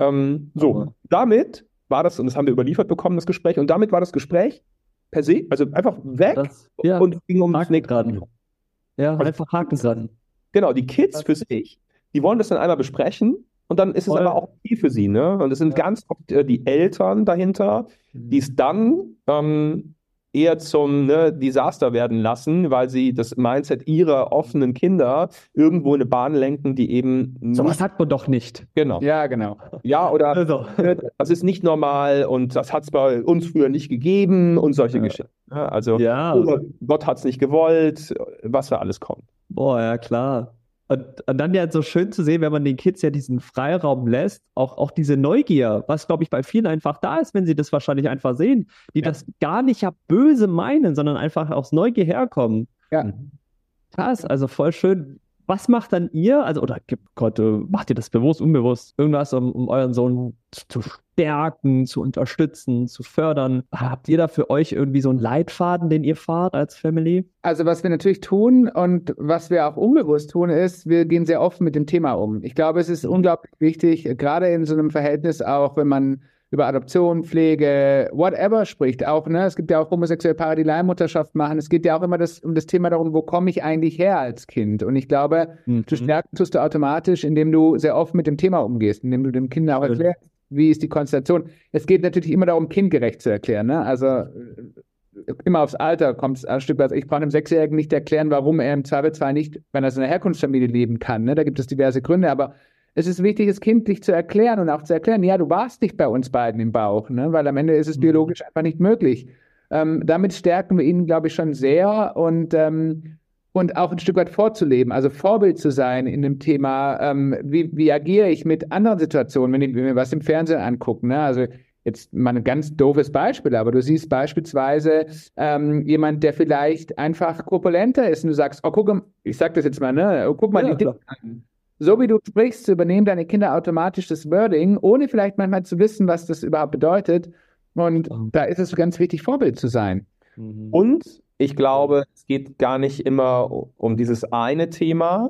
Damit war das, und das haben wir überliefert bekommen, das Gespräch, und damit war das Gespräch per se, also einfach weg und ging um das nächste. Ja, einfach Haken dran. Genau, die Kids für sich, die wollen das dann einmal besprechen und dann ist es Voll. aber auch okay für sie, ne? Und es sind ganz oft die Eltern dahinter, die es dann eher zum Desaster werden lassen, weil sie das Mindset ihrer offenen Kinder irgendwo in eine Bahn lenken, die eben Sowas nicht, sagt man doch nicht. genau. Ja, genau. Ja, oder Also. das ist nicht normal und das hat es bei uns früher nicht gegeben und solche Geschichten. Ja, also, Ja. oder Gott hat es nicht gewollt, was da alles kommt. Boah, ja klar. Und dann ja so schön zu sehen, wenn man den Kids ja diesen Freiraum lässt, auch diese Neugier, was glaube ich bei vielen einfach da ist, wenn sie das wahrscheinlich einfach sehen, die das gar nicht ja böse meinen, sondern einfach aus Neugier herkommen. Ja. Krass, also voll schön. Was macht dann ihr, also oder Gott, macht ihr das bewusst, unbewusst, irgendwas, um euren Sohn zu stärken, zu unterstützen, zu fördern? Habt ihr da für euch irgendwie so einen Leitfaden, den ihr fahrt als Family? Also was wir natürlich tun und was wir auch unbewusst tun, ist, wir gehen sehr offen mit dem Thema um. Ich glaube, es ist unglaublich wichtig, gerade in so einem Verhältnis auch, wenn man über Adoption, Pflege, whatever spricht auch, ne? Es gibt ja auch homosexuelle Paare, die Leihmutterschaft machen. Es geht ja auch immer um das Thema darum, wo komme ich eigentlich her als Kind? Und ich glaube, du stärken tust du automatisch, indem du sehr offen mit dem Thema umgehst, indem du dem Kind auch erklärst, wie ist die Konstellation. Es geht natürlich immer darum, kindgerecht zu erklären, ne? Also immer aufs Alter kommt es ein Stück weit. Ich brauche einem Sechsjährigen nicht erklären, warum er im Zweifelsfall nicht, wenn er in einer Herkunftsfamilie leben kann, ne? Da gibt es diverse Gründe, aber es ist wichtig, das kindlich zu erklären und auch zu erklären, ja, du warst nicht bei uns beiden im Bauch, ne? Weil am Ende ist es biologisch einfach nicht möglich. Damit stärken wir ihn, glaube ich, schon sehr und auch ein Stück weit vorzuleben, also Vorbild zu sein in dem Thema, wie agiere ich mit anderen Situationen, wenn wir was im Fernsehen angucken, ne? Also jetzt mal ein ganz doofes Beispiel, aber du siehst beispielsweise jemand, der vielleicht einfach korpulenter ist und du sagst, oh, guck, ich sag das jetzt mal, ne? Oh, guck mal Ja, die Dicken an. So wie du sprichst, übernehmen deine Kinder automatisch das Wording, ohne vielleicht manchmal zu wissen, was das überhaupt bedeutet. Und da ist es ganz wichtig, Vorbild zu sein. Und ich glaube, es geht gar nicht immer um dieses eine Thema.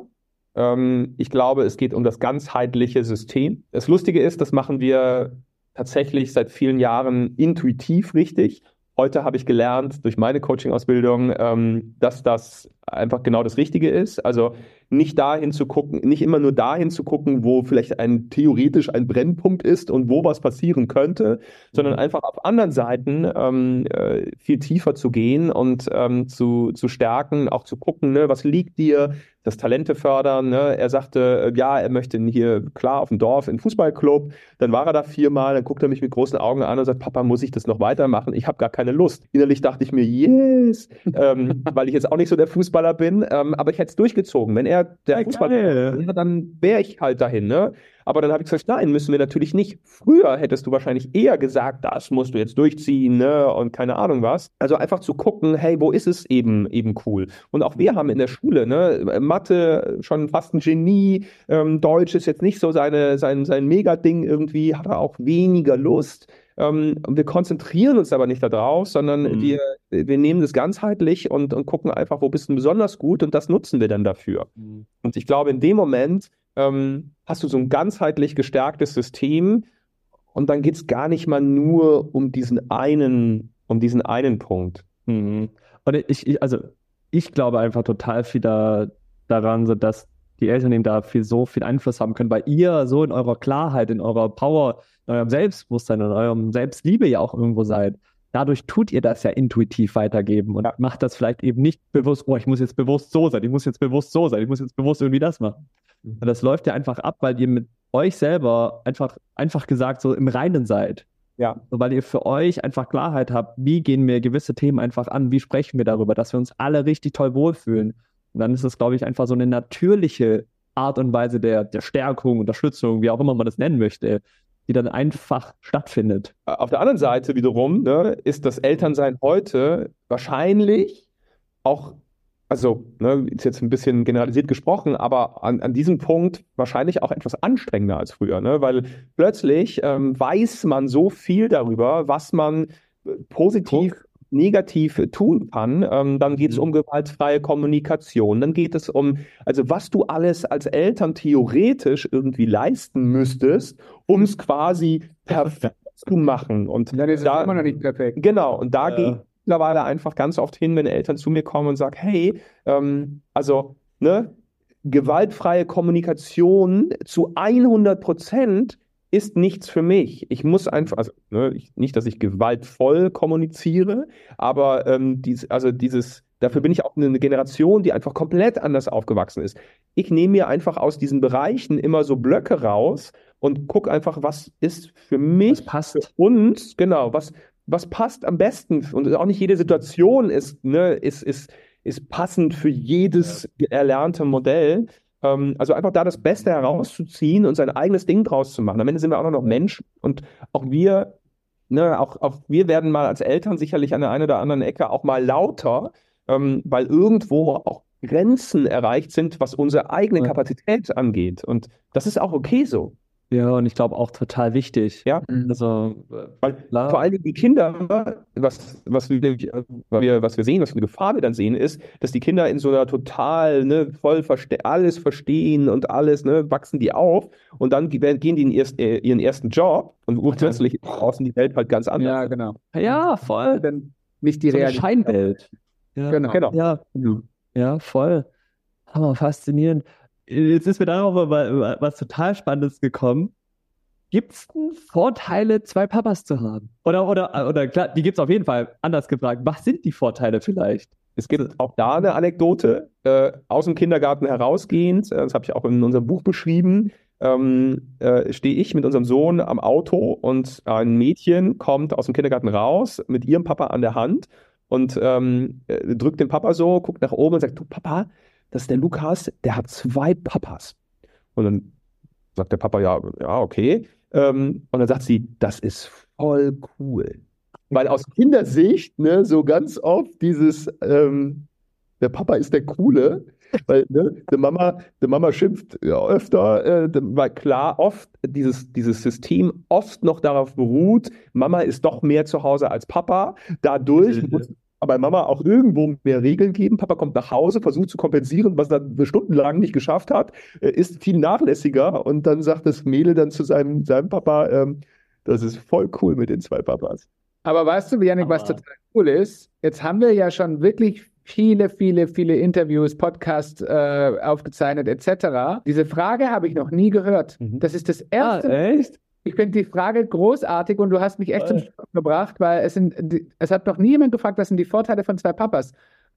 Ich glaube, es geht um das ganzheitliche System. Das Lustige ist, das machen wir tatsächlich seit vielen Jahren intuitiv richtig. Heute habe ich gelernt durch meine Coaching-Ausbildung, dass das einfach genau das Richtige ist. Also nicht dahin zu gucken, nicht immer nur dahin zu gucken, wo vielleicht theoretisch ein Brennpunkt ist und wo was passieren könnte, sondern einfach auf anderen Seiten viel tiefer zu gehen und zu stärken, auch zu gucken, ne, was liegt dir, das Talente fördern. Ne? Er sagte, ja, er möchte hier klar auf dem Dorf in den Fußballclub. Dann war er da 4-mal, dann guckt er mich mit großen Augen an und sagt, Papa, muss ich das noch weitermachen? Ich habe gar keine Lust. Innerlich dachte ich mir, yes, weil ich jetzt auch nicht so der Fußballer bin, aber ich hätte es durchgezogen. Wenn er der Fußballer wäre, dann wäre ich halt dahin. Ne? Aber dann habe ich gesagt, nein, müssen wir natürlich nicht. Früher hättest du wahrscheinlich eher gesagt, das musst du jetzt durchziehen, ne? Und keine Ahnung was. Also einfach zu gucken, hey, wo ist es eben cool? Und auch wir haben in der Schule, ne, Mathe schon fast ein Genie, Deutsch ist jetzt nicht so sein Mega-Ding irgendwie, hat er auch weniger Lust. Wir konzentrieren uns aber nicht darauf, sondern wir nehmen das ganzheitlich und gucken einfach, wo bist du besonders gut und das nutzen wir dann dafür. Und ich glaube, in dem Moment hast du so ein ganzheitlich gestärktes System und dann geht es gar nicht mal nur um diesen einen Punkt. Und ich glaube einfach total viel daran, so dass die Eltern eben da so viel Einfluss haben können, weil ihr so in eurer Klarheit, in eurer Power, in eurem Selbstbewusstsein, in eurem Selbstliebe ja auch irgendwo seid. Dadurch tut ihr das ja intuitiv weitergeben und macht das vielleicht eben nicht bewusst, oh, ich muss jetzt bewusst so sein, ich muss jetzt bewusst so sein, ich muss jetzt bewusst irgendwie das machen. Und das läuft ja einfach ab, weil ihr mit euch selber einfach gesagt so im Reinen seid. Ja. So, weil ihr für euch einfach Klarheit habt, wie gehen wir gewisse Themen einfach an, wie sprechen wir darüber, dass wir uns alle richtig toll wohlfühlen. Und dann ist es, glaube ich, einfach so eine natürliche Art und Weise der Stärkung, Unterstützung, wie auch immer man das nennen möchte, die dann einfach stattfindet. Auf der anderen Seite wiederum, ne, ist das Elternsein heute wahrscheinlich auch, also ist jetzt ein bisschen generalisiert gesprochen, aber an diesem Punkt wahrscheinlich auch etwas anstrengender als früher, ne? Weil plötzlich weiß man so viel darüber, was man positiv, negativ tun kann. Dann geht es um gewaltfreie Kommunikation, dann geht es um, also was du alles als Eltern theoretisch irgendwie leisten müsstest, um es quasi perfekt zu machen. Und Dann ist es immer noch nicht perfekt. genau, und da gehe ich mittlerweile einfach ganz oft hin, wenn Eltern zu mir kommen und sagen, hey, also, ne, gewaltfreie Kommunikation zu 100% ist nichts für mich. Ich muss einfach, also nicht, dass ich gewaltvoll kommuniziere, aber dafür bin ich auch eine Generation, die einfach komplett anders aufgewachsen ist. Ich nehme mir einfach aus diesen Bereichen immer so Blöcke raus und gucke einfach, was ist für mich, Was passt. für uns, genau, was passt am besten. Und auch nicht jede Situation ist passend für jedes erlernte Modell. Also einfach da das Beste herauszuziehen und sein eigenes Ding draus zu machen. Am Ende sind wir auch noch Menschen und auch wir, auch wir werden mal als Eltern sicherlich an der einen oder anderen Ecke auch mal lauter, weil irgendwo auch Grenzen erreicht sind, was unsere eigene Kapazität angeht. Und das ist auch okay so. Ja, und ich glaube auch total wichtig. Ja. Also, Weil klar. vor allen Dingen die Kinder, was wir sehen, was für eine Gefahr wir dann sehen, ist, dass die Kinder in so einer total voll alles verstehen und alles, wachsen die auf und dann gehen die in ihren ersten Job und plötzlich ist draußen die Welt halt ganz anders. Ja, genau. Ja, voll. Dann nicht die So eine Realität. Scheinwelt. Ja, Genau. ja, voll. Hammer, faszinierend. Jetzt ist mir darauf was total Spannendes gekommen. Gibt es denn Vorteile, zwei Papas zu haben? Oder klar, die gibt es auf jeden Fall. Anders gefragt, was sind die Vorteile vielleicht? Es gibt auch da eine Anekdote, aus dem Kindergarten herausgehend, das habe ich auch in unserem Buch beschrieben, stehe ich mit unserem Sohn am Auto und ein Mädchen kommt aus dem Kindergarten raus mit ihrem Papa an der Hand und drückt den Papa so, guckt nach oben und sagt, du Papa, das ist der Lukas, der hat 2 Papas. Und dann sagt der Papa, ja, okay. Und dann sagt sie, das ist voll cool. Weil aus Kindersicht, so ganz oft dieses, der Papa ist der Coole, weil die Mama schimpft ja öfter, weil klar oft dieses System oft noch darauf beruht, Mama ist doch mehr zu Hause als Papa, dadurch muss aber Mama auch irgendwo mehr Regeln geben. Papa kommt nach Hause, versucht zu kompensieren, was er stundenlang nicht geschafft hat, ist viel nachlässiger und dann sagt das Mädel dann zu seinem Papa, das ist voll cool mit den 2 Papas. Aber weißt du, Jannik, was total cool ist? Jetzt haben wir ja schon wirklich viele Interviews, Podcasts aufgezeichnet etc. Diese Frage habe ich noch nie gehört. Das ist das erste. Echt? Ich finde die Frage großartig und du hast mich echt zum Stocken gebracht, weil es hat noch nie jemand gefragt, was sind die Vorteile von 2 Papas.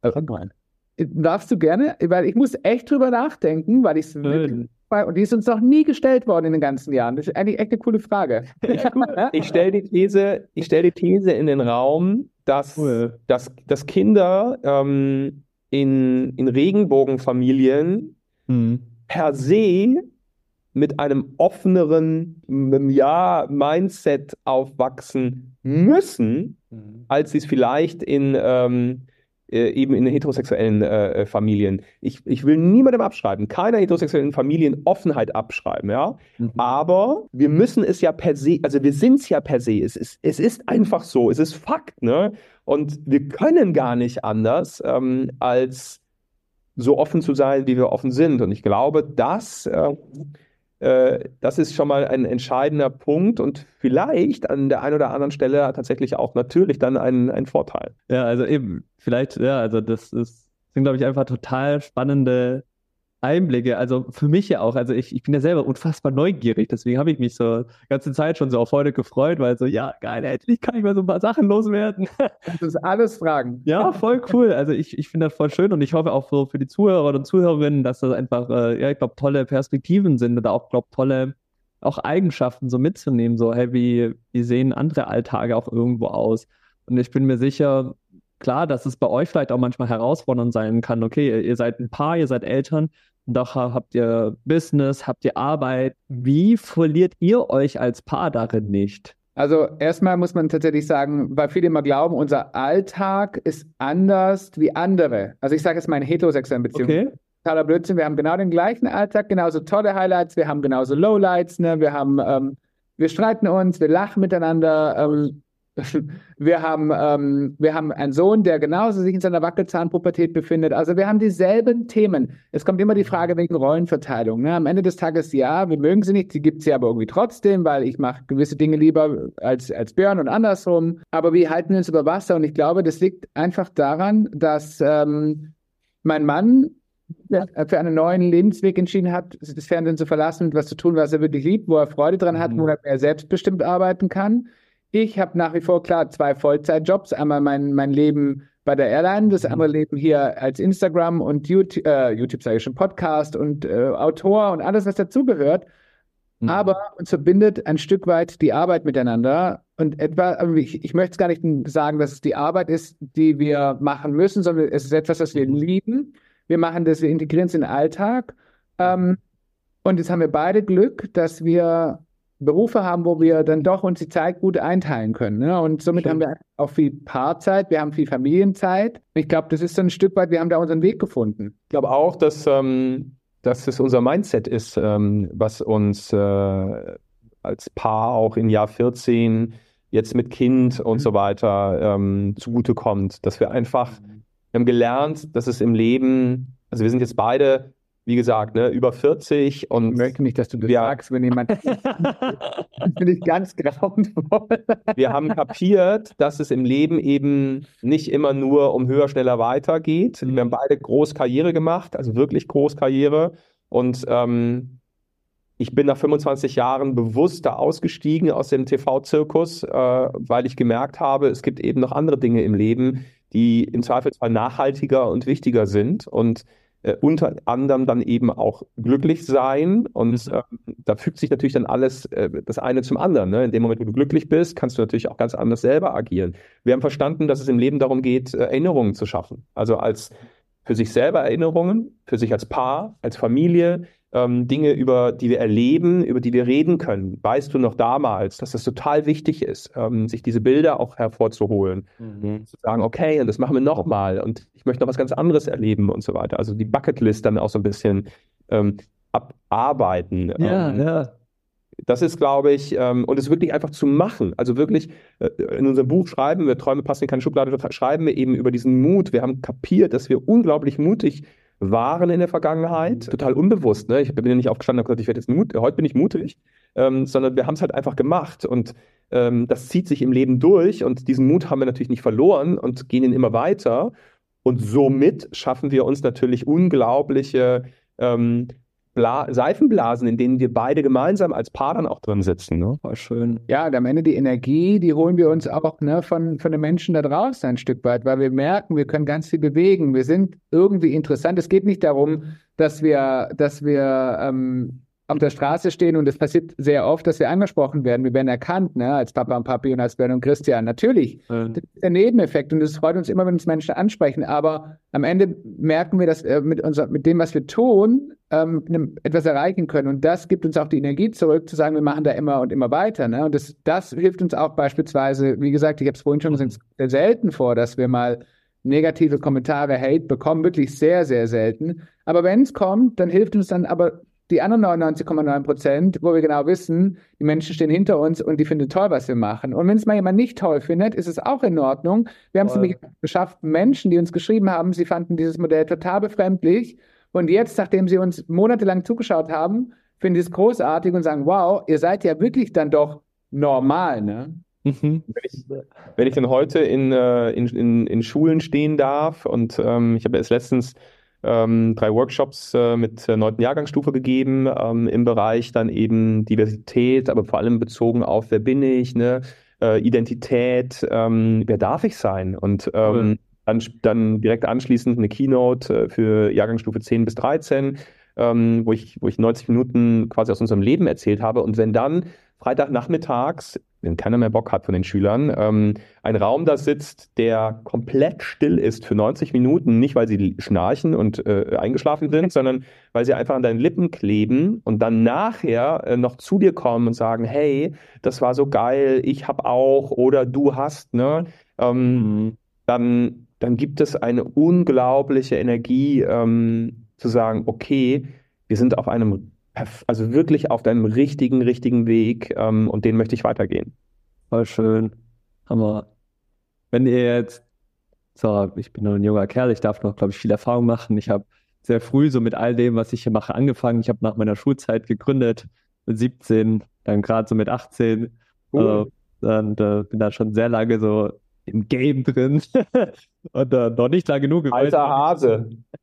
Darfst du gerne? Weil ich muss echt drüber nachdenken, weil ich es wirklich und die ist uns noch nie gestellt worden in den ganzen Jahren. Das ist eigentlich echt eine coole Frage. Ich stelle die These in den Raum, dass Kinder in Regenbogenfamilien per se mit einem offeneren Mindset aufwachsen müssen, als sie es vielleicht eben in heterosexuellen Familien. Ich will niemandem abschreiben, keiner heterosexuellen Familien Offenheit abschreiben, ja. Aber wir müssen es ja per se, also wir sind es ja per se. Es ist einfach so, es ist Fakt, ne? Und wir können gar nicht anders, als so offen zu sein, wie wir offen sind. Und ich glaube, das ist schon mal ein entscheidender Punkt und vielleicht an der einen oder anderen Stelle tatsächlich auch natürlich dann ein Vorteil. Ja, also eben, vielleicht, also das sind, glaube ich, einfach total spannende Einblicke. Also für mich ja auch, also ich bin ja selber unfassbar neugierig, deswegen habe ich mich so die ganze Zeit schon so auf heute gefreut, weil so, ja, geil, endlich kann ich mal so ein paar Sachen loswerden. Das ist alles Fragen. Ja, voll cool. Also ich finde das voll schön und ich hoffe auch so für die Zuhörer und Zuhörerinnen, dass das einfach, ich glaube, tolle Perspektiven sind oder auch, glaube tolle auch Eigenschaften so mitzunehmen, so, hey, wie sehen andere Alltage auch irgendwo aus? Und ich bin mir sicher, klar, dass es bei euch vielleicht auch manchmal herausfordernd sein kann. Okay, ihr seid ein Paar, ihr seid Eltern, und doch habt ihr Business, habt ihr Arbeit. Wie verliert ihr euch als Paar darin nicht? Also erstmal muss man tatsächlich sagen, weil viele immer glauben, unser Alltag ist anders wie andere. Also ich sage jetzt mal in heterosexuellen Beziehungen. Okay. Totaler Blödsinn, wir haben genau den gleichen Alltag, genauso tolle Highlights, wir haben genauso Lowlights, ne? Wir streiten uns, wir lachen miteinander, wir haben einen Sohn, der genauso sich in seiner Wackelzahnpubertät befindet. Also wir haben dieselben Themen. Es kommt immer die Frage wegen Rollenverteilung. Ne? Am Ende des Tages, ja, wir mögen sie nicht, sie gibt sie aber irgendwie trotzdem, weil ich mache gewisse Dinge lieber als Björn und andersrum. Aber wir halten uns über Wasser und ich glaube, das liegt einfach daran, dass mein Mann für einen neuen Lebensweg entschieden hat, das Fernsehen zu verlassen und was zu tun, was er wirklich liebt, wo er Freude dran hat, wo er mehr selbstbestimmt arbeiten kann. Ich habe nach wie vor, klar, 2 Vollzeitjobs. Einmal mein Leben bei der Airline, das andere Leben hier als Instagram und YouTube sage ich schon, Podcast und Autor und alles, was dazugehört. Aber uns verbindet ein Stück weit die Arbeit miteinander. Und ich möchte es gar nicht sagen, dass es die Arbeit ist, die wir machen müssen, sondern es ist etwas, das wir lieben. Wir machen das, wir integrieren es in den Alltag. Und jetzt haben wir beide Glück, dass wir Berufe haben, wo wir dann doch uns die Zeit gut einteilen können. Ne? Und somit haben wir auch viel Paarzeit, wir haben viel Familienzeit. Ich glaube, das ist so ein Stück weit, wir haben da unseren Weg gefunden. Ich glaube auch, dass es unser Mindset ist, was uns als Paar auch in Jahr 14 jetzt mit Kind und so weiter zugutekommt. Dass wir einfach, wir haben gelernt, dass es im Leben, also wir sind jetzt beide, wie gesagt, ne, über 40 und Ich möchte nicht, dass du das sagst, wenn jemand bin ich ganz grauenvoll. wir haben kapiert, dass es im Leben eben nicht immer nur um höher, schneller weiter geht. Wir haben beide groß Karriere gemacht, also wirklich groß Karriere. Und ich bin nach 25 Jahren bewusster ausgestiegen aus dem TV-Zirkus, weil ich gemerkt habe, es gibt eben noch andere Dinge im Leben, die im Zweifelsfall nachhaltiger und wichtiger sind. Und unter anderem dann eben auch glücklich sein und da fügt sich natürlich dann alles das eine zum anderen. Ne? In dem Moment, wo du glücklich bist, kannst du natürlich auch ganz anders selber agieren. Wir haben verstanden, dass es im Leben darum geht, Erinnerungen zu schaffen. Also für sich selber Erinnerungen, für sich als Paar, als Familie, Dinge, über die wir erleben, über die wir reden können. Weißt du noch damals, dass das total wichtig ist, sich diese Bilder auch hervorzuholen, zu sagen, okay, und das machen wir nochmal und ich möchte noch was ganz anderes erleben und so weiter. Also die Bucketlist dann auch so ein bisschen abarbeiten. Ja. Das ist, glaube ich, und es wirklich einfach zu machen. Also wirklich in unserem Buch schreiben wir, Träume passen in keine Schublade, schreiben wir eben über diesen Mut. Wir haben kapiert, dass wir unglaublich mutig waren in der Vergangenheit, total unbewusst. Ne? Ich bin ja nicht aufgestanden und gesagt, ich werde jetzt heute bin ich mutig, sondern wir haben es halt einfach gemacht und das zieht sich im Leben durch und diesen Mut haben wir natürlich nicht verloren und gehen ihn immer weiter und somit schaffen wir uns natürlich unglaubliche Seifenblasen, in denen wir beide gemeinsam als Paar dann auch drin sitzen. Ne? War schön. Ja, und am Ende die Energie, die holen wir uns auch von den Menschen da draußen ein Stück weit, weil wir merken, wir können ganz viel bewegen. Wir sind irgendwie interessant. Es geht nicht darum, dass wir auf der Straße stehen und es passiert sehr oft, dass wir angesprochen werden. Wir werden erkannt, ne, als Papa und Papi und als Ben und Christian. Natürlich, das ist der Nebeneffekt und es freut uns immer, wenn uns Menschen ansprechen. Aber am Ende merken wir, dass mit dem, was wir tun, etwas erreichen können. Und das gibt uns auch die Energie zurück, zu sagen, wir machen da immer und immer weiter. Ne? Und das hilft uns auch beispielsweise, wie gesagt, ich habe es vorhin schon gesagt, sehr selten vor, dass wir mal negative Kommentare, Hate bekommen, wirklich sehr, sehr selten. Aber wenn es kommt, dann hilft uns dann aber die anderen 99,9%, wo wir genau wissen, die Menschen stehen hinter uns und die finden toll, was wir machen. Und wenn es mal jemand nicht toll findet, ist es auch in Ordnung. Wir haben es nämlich geschafft, Menschen, die uns geschrieben haben, sie fanden dieses Modell total befremdlich. Und jetzt, nachdem sie uns monatelang zugeschaut haben, finden sie es großartig und sagen, wow, ihr seid ja wirklich dann doch normal, ne? Wenn ich dann heute in Schulen stehen darf und ich habe erst letztens 3 Workshops mit 9. Jahrgangsstufe gegeben im Bereich dann eben Diversität, aber vor allem bezogen auf wer bin ich, ne? Identität, wer darf ich sein? Und dann direkt anschließend eine Keynote für Jahrgangsstufe 10 bis 13, wo ich 90 Minuten quasi aus unserem Leben erzählt habe. Und wenn dann Freitagnachmittags, wenn keiner mehr Bock hat von den Schülern, ein Raum da sitzt, der komplett still ist für 90 Minuten, nicht weil sie schnarchen und eingeschlafen sind, sondern weil sie einfach an deinen Lippen kleben und dann nachher noch zu dir kommen und sagen, hey, das war so geil, ich hab auch oder du hast, ne? Dann gibt es eine unglaubliche Energie, zu sagen, okay, wir sind auf einem, also wirklich auf einem richtigen Weg und den möchte ich weitergehen. Voll schön. Hammer. Wenn ihr jetzt, ich bin noch ein junger Kerl, ich darf noch, glaube ich, viel Erfahrung machen. Ich habe sehr früh so mit all dem, was ich hier mache, angefangen. Ich habe nach meiner Schulzeit gegründet, mit 17, dann gerade so mit 18. Cool. Dann bin da schon sehr lange so im Game drin und noch nicht lange genug. Alter Hase.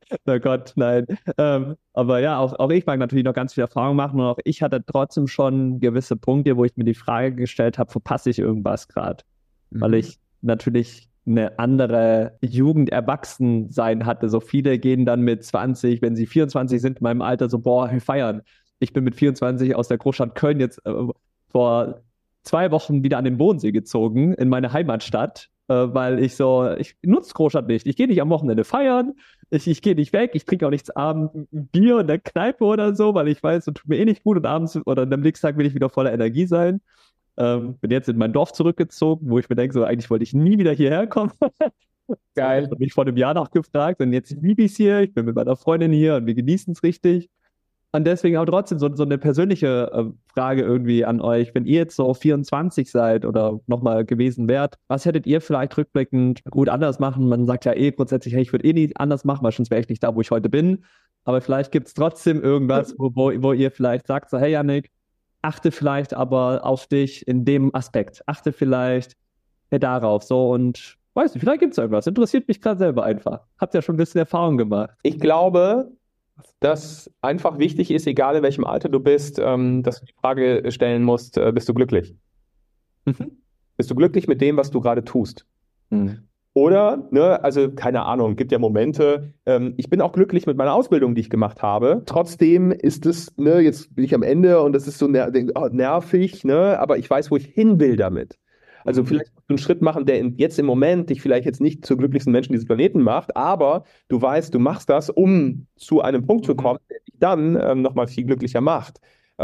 Oh Gott, nein. Aber ja, auch ich mag natürlich noch ganz viel Erfahrung machen und auch ich hatte trotzdem schon gewisse Punkte, wo ich mir die Frage gestellt habe, verpasse ich irgendwas gerade? Weil ich natürlich eine andere Jugend-Erwachsen-Sein hatte. So viele gehen dann mit 20, wenn sie 24 sind, in meinem Alter so, boah, wir feiern. Ich bin mit 24 aus der Großstadt Köln jetzt vor 2 Wochen wieder an den Bodensee gezogen, in meine Heimatstadt, weil ich nutze Großstadt nicht. Ich gehe nicht am Wochenende feiern, ich gehe nicht weg, ich trinke auch nichts abends ein Bier in der Kneipe oder so, weil ich weiß, das tut mir eh nicht gut und abends oder am nächsten Tag will ich wieder voller Energie sein. Bin jetzt in mein Dorf zurückgezogen, wo ich mir denke, so eigentlich wollte ich nie wieder hierher kommen. Geil. Ich habe mich vor einem Jahr noch gefragt und jetzt liebe ich es hier, ich bin mit meiner Freundin hier und wir genießen es richtig. Und deswegen aber trotzdem so eine persönliche Frage irgendwie an euch. Wenn ihr jetzt so 24 seid oder nochmal gewesen wärt, was hättet ihr vielleicht rückblickend gut anders machen? Man sagt ja grundsätzlich, hey, ich würde nie anders machen, weil sonst wäre ich nicht da, wo ich heute bin. Aber vielleicht gibt es trotzdem irgendwas, wo ihr vielleicht sagt, so hey Yannick, achte vielleicht aber auf dich in dem Aspekt. Achte vielleicht darauf. So und weiß nicht, vielleicht gibt es irgendwas. Interessiert mich gerade selber einfach. Habt ja schon ein bisschen Erfahrung gemacht. Ich glaube, dass einfach wichtig ist, egal in welchem Alter du bist, dass du die Frage stellen musst, bist du glücklich? Bist du glücklich mit dem, was du gerade tust? Oder, ne, also keine Ahnung, gibt ja Momente, ich bin auch glücklich mit meiner Ausbildung, die ich gemacht habe. Trotzdem ist es, ne, jetzt bin ich am Ende und das ist so nervig, ne, aber ich weiß, wo ich hin will damit. Also vielleicht musst du einen Schritt machen, der jetzt im Moment dich vielleicht jetzt nicht zur glücklichsten Menschen dieses Planeten macht, aber du weißt, du machst das, um zu einem Punkt zu kommen, der dich dann nochmal viel glücklicher macht.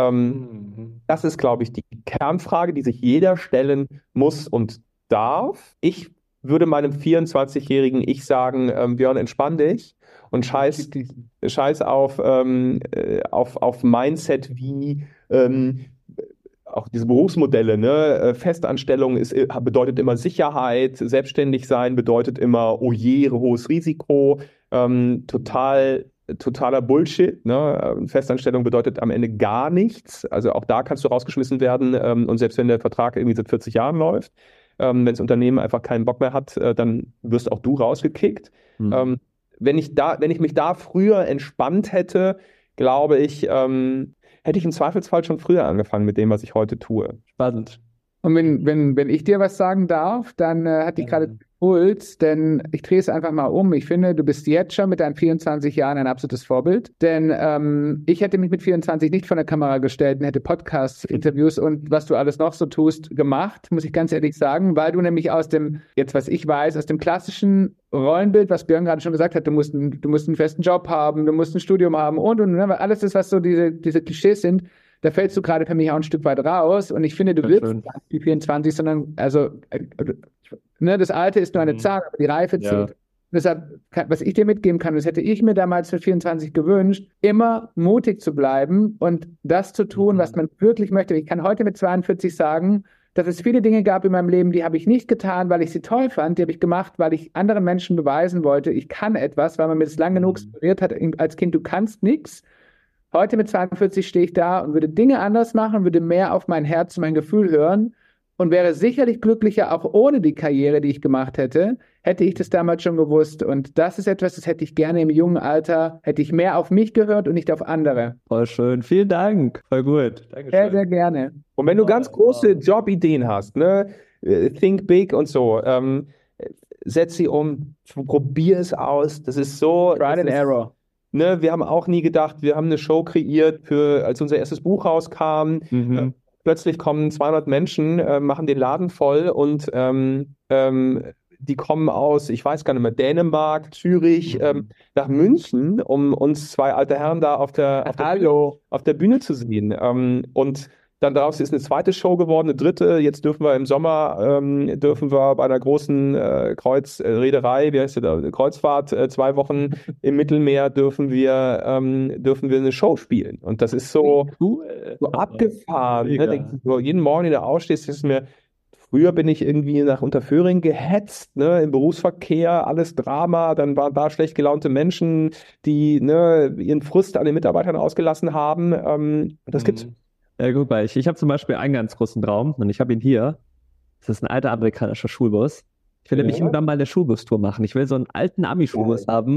Das ist, glaube ich, die Kernfrage, die sich jeder stellen muss und darf. Ich würde meinem 24-jährigen Ich sagen, Björn, entspann dich und scheiß auf Mindset wie auch diese Berufsmodelle, ne? Festanstellung bedeutet immer Sicherheit, selbstständig sein bedeutet immer, oh je, hohes Risiko, totaler Bullshit, ne? Festanstellung bedeutet am Ende gar nichts, also auch da kannst du rausgeschmissen werden und selbst wenn der Vertrag irgendwie seit 40 Jahren läuft, wenn das Unternehmen einfach keinen Bock mehr hat, dann wirst auch du rausgekickt. Wenn ich mich da früher entspannt hätte, glaube ich, hätte ich im Zweifelsfall schon früher angefangen mit dem, was ich heute tue. Spannend. Und wenn ich dir was sagen darf, dann hatte ich gerade Puls, denn ich drehe es einfach mal um. Ich finde, du bist jetzt schon mit deinen 24 Jahren ein absolutes Vorbild, denn ich hätte mich mit 24 nicht vor der Kamera gestellt und hätte Podcasts, Interviews und was du alles noch so tust, gemacht, muss ich ganz ehrlich sagen, weil du nämlich aus dem klassischen Rollenbild, was Björn gerade schon gesagt hat, du musst einen festen Job haben, du musst ein Studium haben und alles das, was so diese Klischees sind, da fällst du gerade für mich auch ein Stück weit raus und ich finde, du wirkst gar nicht wie 24, sondern das Alter ist nur eine Zahl, aber die Reife zählt. Ja. Deshalb, was ich dir mitgeben kann, das hätte ich mir damals für 24 gewünscht, immer mutig zu bleiben und das zu tun, was man wirklich möchte. Ich kann heute mit 42 sagen, dass es viele Dinge gab in meinem Leben, die habe ich nicht getan, weil ich sie toll fand, die habe ich gemacht, weil ich anderen Menschen beweisen wollte, ich kann etwas, weil man mir das lang genug inspiriert hat als Kind, du kannst nichts. Heute mit 42 stehe ich da und würde Dinge anders machen, würde mehr auf mein Herz und mein Gefühl hören und wäre sicherlich glücklicher, auch ohne die Karriere, die ich gemacht hätte, hätte ich das damals schon gewusst. Und das ist etwas, das hätte ich gerne im jungen Alter, hätte ich mehr auf mich gehört und nicht auf andere. Voll schön. Vielen Dank. Voll gut. Dankeschön. Sehr, sehr gerne. Und wenn du ganz große Jobideen hast, ne, think big und so, setz sie um, probier es aus. Das ist so. Trial and Error. Ne, wir haben auch nie gedacht, wir haben eine Show kreiert, als unser erstes Buch rauskam. Plötzlich kommen 200 Menschen, machen den Laden voll und die kommen aus, ich weiß gar nicht mehr, Dänemark, Zürich, nach München, um uns 2 alte Herren da auf der Bühne zu sehen. Und dann daraus ist eine zweite Show geworden, eine dritte. Jetzt dürfen wir im Sommer bei einer großen Reederei, wie heißt das, Kreuzfahrt, 2 Wochen im Mittelmeer dürfen wir eine Show spielen. Und das ist so abgefahren. Ne? Jeden Morgen, wenn du aufstehst, ist mir, früher bin ich irgendwie nach Unterföhring gehetzt, ne, im Berufsverkehr, alles Drama, dann waren da schlecht gelaunte Menschen, die ihren Frust an den Mitarbeitern ausgelassen haben. Das gibt's. Ja, guck mal, ich habe zum Beispiel einen ganz großen Traum und ich habe ihn hier. Das ist ein alter amerikanischer Schulbus. Ich will nämlich irgendwann mal eine Schulbustour machen. Ich will so einen alten Ami-Schulbus haben,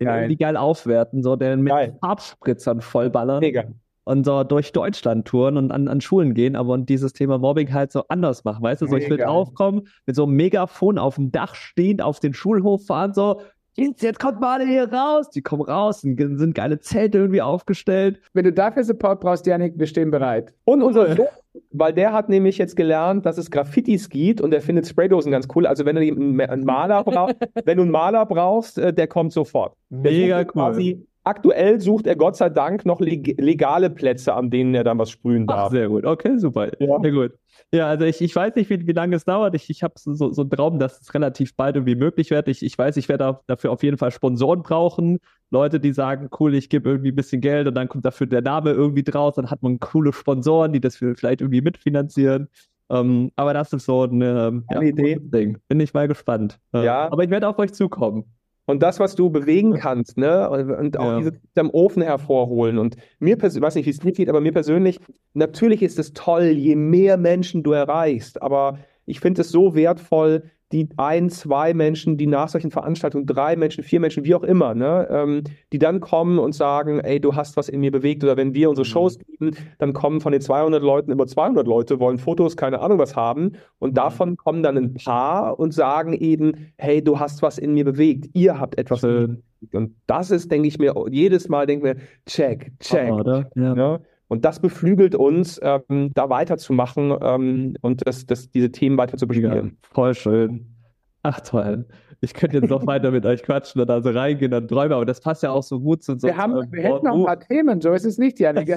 den Geil. irgendwie geil aufwerten, so den mit Geil. Farbspritzern vollballern Mega. und so durch Deutschland touren und an Schulen gehen, aber und dieses Thema Mobbing halt so anders machen, weißt du? So, ich will Mega. draufkommen, mit so einem Megafon auf dem Dach stehend, auf den Schulhof fahren, so, jetzt kommt mal alle hier raus. Die kommen raus, sind geile Zelte irgendwie aufgestellt. Wenn du dafür Support brauchst, Janik, wir stehen bereit. Und unser Sohn, weil der hat nämlich jetzt gelernt, dass es Graffitis gibt und der findet Spraydosen ganz cool. Also wenn du einen Maler brauchst, wenn du einen Maler brauchst, der kommt sofort. Der Mega sucht cool. quasi, aktuell sucht er Gott sei Dank noch legale Plätze, an denen er dann was sprühen Ach, darf. sehr gut. Okay, super. Ja. Sehr gut. Ja, also ich weiß nicht, wie lange es dauert. Ich habe so einen Traum, dass es relativ bald irgendwie möglich wird. Ich weiß, ich werde dafür auf jeden Fall Sponsoren brauchen. Leute, die sagen, cool, ich gebe irgendwie ein bisschen Geld und dann kommt dafür der Name irgendwie draus. Dann hat man coole Sponsoren, die das vielleicht irgendwie mitfinanzieren. Aber das ist so eine Idee. Ding. Bin ich mal gespannt. Ja. Aber ich werde auf euch zukommen. Und das, was du bewegen kannst, ne, und auch Ja. diese am Ofen hervorholen. Und mir persönlich, weiß nicht, wie es dir geht, aber mir persönlich, natürlich ist es toll, je mehr Menschen du erreichst. Aber ich finde es so wertvoll, die 1, 2 Menschen, die nach solchen Veranstaltungen, 3 Menschen, 4 Menschen, wie auch immer, ne, die dann kommen und sagen, ey, du hast was in mir bewegt. Oder wenn wir unsere Shows geben, dann kommen von den 200 Leuten über 200 Leute, wollen Fotos, keine Ahnung was haben. Und davon kommen dann ein paar und sagen eben, hey, du hast was in mir bewegt. Ihr habt etwas in mir bewegt. Und das ist, denke ich mir, jedes Mal denke ich mir, check. Oder? Ja. Ne? Und das beflügelt uns, da weiterzumachen und diese Themen weiter zu Mega. bespielen. Voll schön. Ach toll. Ich könnte jetzt noch weiter mit euch quatschen und da so reingehen und träumen, aber das passt ja auch so gut zu so Wir hätten noch ein paar Themen, so ist es nicht, Janik.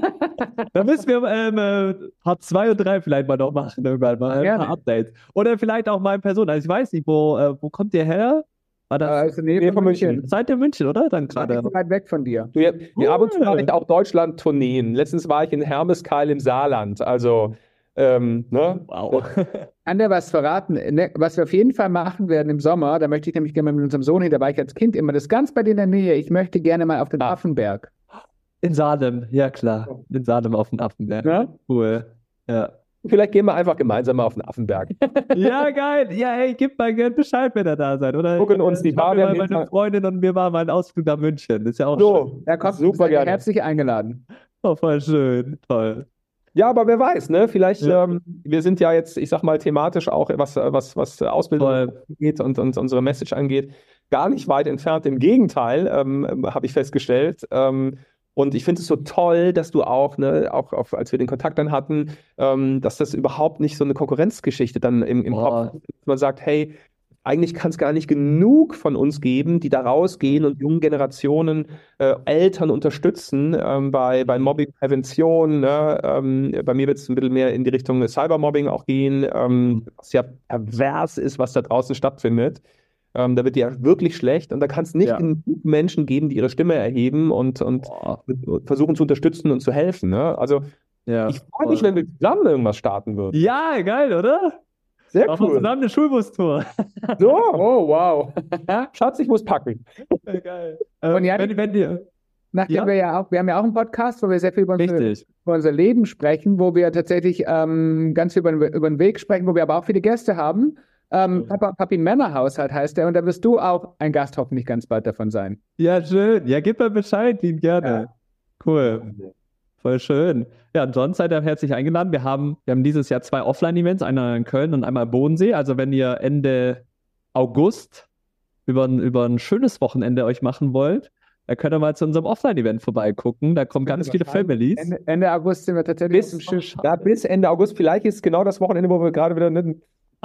Da müssen wir Part 2 und 3 vielleicht mal noch machen, irgendwann mal ein Gerne. paar Updates. Oder vielleicht auch mal in Person. Also ich weiß nicht, wo kommt ihr her? War das Also nee, Nee, von München. seid ihr in München, oder? Dann Gar gerade. nicht so weit weg von dir. Wir ab und zu Cool. mache ich auch Deutschland-Tourneen. Letztens war ich in Hermeskeil im Saarland. Also, ne? Wow. Kann dir was verraten? Ne, was wir auf jeden Fall machen werden im Sommer, da möchte ich nämlich gerne mal mit unserem Sohn hin, da war ich als Kind immer, das ist ganz bei dir in der Nähe. Ich möchte gerne mal auf den Affenberg. In Salem, ja klar. In Salem auf dem Affenberg. Ne? Cool. Ja. Vielleicht gehen wir einfach gemeinsam mal auf den Affenberg. Ja, geil. Ja, hey, gib mal gerne Bescheid, wenn ihr da seid. Oder Gucken uns die ich mach mir Barbie mal am meine Hintergrund- Freundin und mir mal einen Ausflug nach München. Das ist ja auch schön. So, Da kommt super gerne. herzlich eingeladen. Oh, voll schön. Toll. Ja, aber wer weiß, ne? Vielleicht, Ja. wir sind ja jetzt, ich sag mal, thematisch auch, was Ausbildung Voll. angeht und unsere Message angeht, gar nicht weit entfernt. Im Gegenteil, habe ich festgestellt. Und ich finde es so toll, dass du auch, ne, auch als wir den Kontakt dann hatten, dass das überhaupt nicht so eine Konkurrenzgeschichte dann im Boah. Kopf ist. Man sagt, hey, eigentlich kann es gar nicht genug von uns geben, die da rausgehen und jungen Generationen, Eltern unterstützen bei Mobbingprävention. Ne? Bei mir wird es ein bisschen mehr in die Richtung Cybermobbing auch gehen, was ja pervers ist, was da draußen stattfindet. Da wird ja wirklich schlecht und da kann es nicht Ja. genug Menschen geben, die ihre Stimme erheben und Boah. versuchen zu unterstützen und zu helfen. Ne? Also Ja. ich freue mich, wenn wir zusammen irgendwas starten würden. Ja, geil, oder? Sehr Machen wir cool. zusammen eine Schulbustour. So, Oh, wow. Schatz, ich muss packen. Geil. Und Jan- wenn ihr. Nachdem Ja. wir haben ja auch einen Podcast, wo wir sehr viel über Richtig. unser Leben sprechen, wo wir tatsächlich ganz viel über den Weg sprechen, wo wir aber auch viele Gäste haben. Papa und Papi Männerhaushalt heißt der und da wirst du auch ein Gast hoffentlich ganz bald davon sein. Ja, schön. Ja, gib mir Bescheid, lieb gerne. Ja. Cool. Voll schön. Ja, und sonst seid ihr herzlich eingeladen. Wir haben dieses Jahr 2 Offline-Events, einmal in Köln und einmal Bodensee. Also wenn ihr Ende August über ein schönes Wochenende euch machen wollt, dann könnt ihr mal zu unserem Offline-Event vorbeigucken. Da kommen ganz viele Families. Ende August sind wir tatsächlich auf dem Schiff. Ja, bis Ende August. Vielleicht ist genau das Wochenende, wo wir gerade wieder. Ne,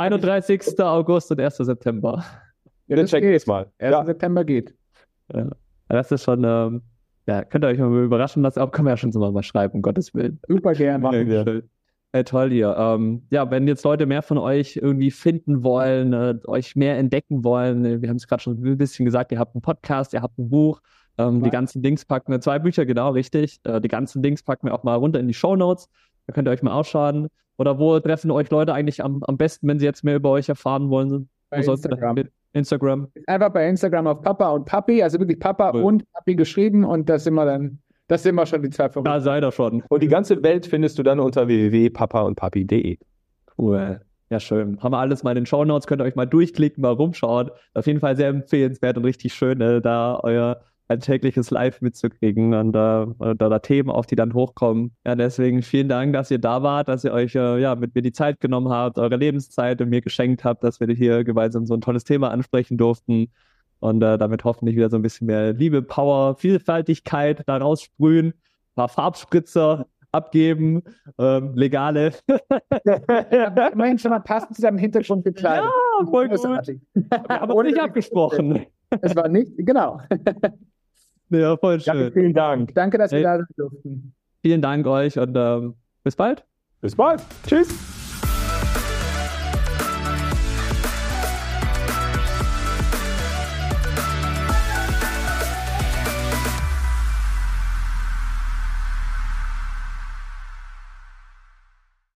31. August und 1. September. Ja, dann das checken wir geht. es mal. 1. Ja. September geht. Ja. Das ist schon, ja, könnt ihr euch mal überraschen lassen, aber kann man ja schon so mal schreiben, um Gottes Willen. Super gern. Machen wir. Schön. Toll hier. Ja, wenn jetzt Leute mehr von euch irgendwie finden wollen, euch mehr entdecken wollen, wir haben es gerade schon ein bisschen gesagt, ihr habt einen Podcast, ihr habt ein Buch, die ganzen Links packen wir, 2 Bücher, genau, richtig. Die ganzen Links packen wir auch mal runter in die Shownotes. Da könnt ihr euch mal ausschauen. Oder wo treffen euch Leute eigentlich am besten, wenn sie jetzt mehr über euch erfahren wollen? Bei Wo sollten sie Instagram. hin? Instagram. Einfach bei Instagram auf Papa und Papi, also wirklich Papa Cool. und Papi geschrieben und das sind wir schon die 2 Da Verrückten. seid ihr schon. Und die ganze Welt findest du dann unter www.papaundpapi.de. Cool. Ja, schön. Haben wir alles mal in den Shownotes, könnt ihr euch mal durchklicken, mal rumschauen. Auf jeden Fall sehr empfehlenswert und richtig schön, da euer alltägliches Live mitzukriegen und da Themen auf, die dann hochkommen. Ja, deswegen vielen Dank, dass ihr da wart, dass ihr euch mit mir die Zeit genommen habt, eure Lebenszeit und mir geschenkt habt, dass wir hier gemeinsam so ein tolles Thema ansprechen durften und damit hoffentlich wieder so ein bisschen mehr Liebe, Power, Vielfältigkeit da raussprühen, ein paar Farbspritzer abgeben, legale. Immerhin schon mal passend zu deinem Hintergrund gekleidet. Ja, voll gut. Wir haben uns nicht abgesprochen. Es war nicht, genau. Ja, voll schön. Ja, vielen Dank. Danke, dass wir da sein durften. Vielen Dank euch und bis bald. Bis bald. Tschüss.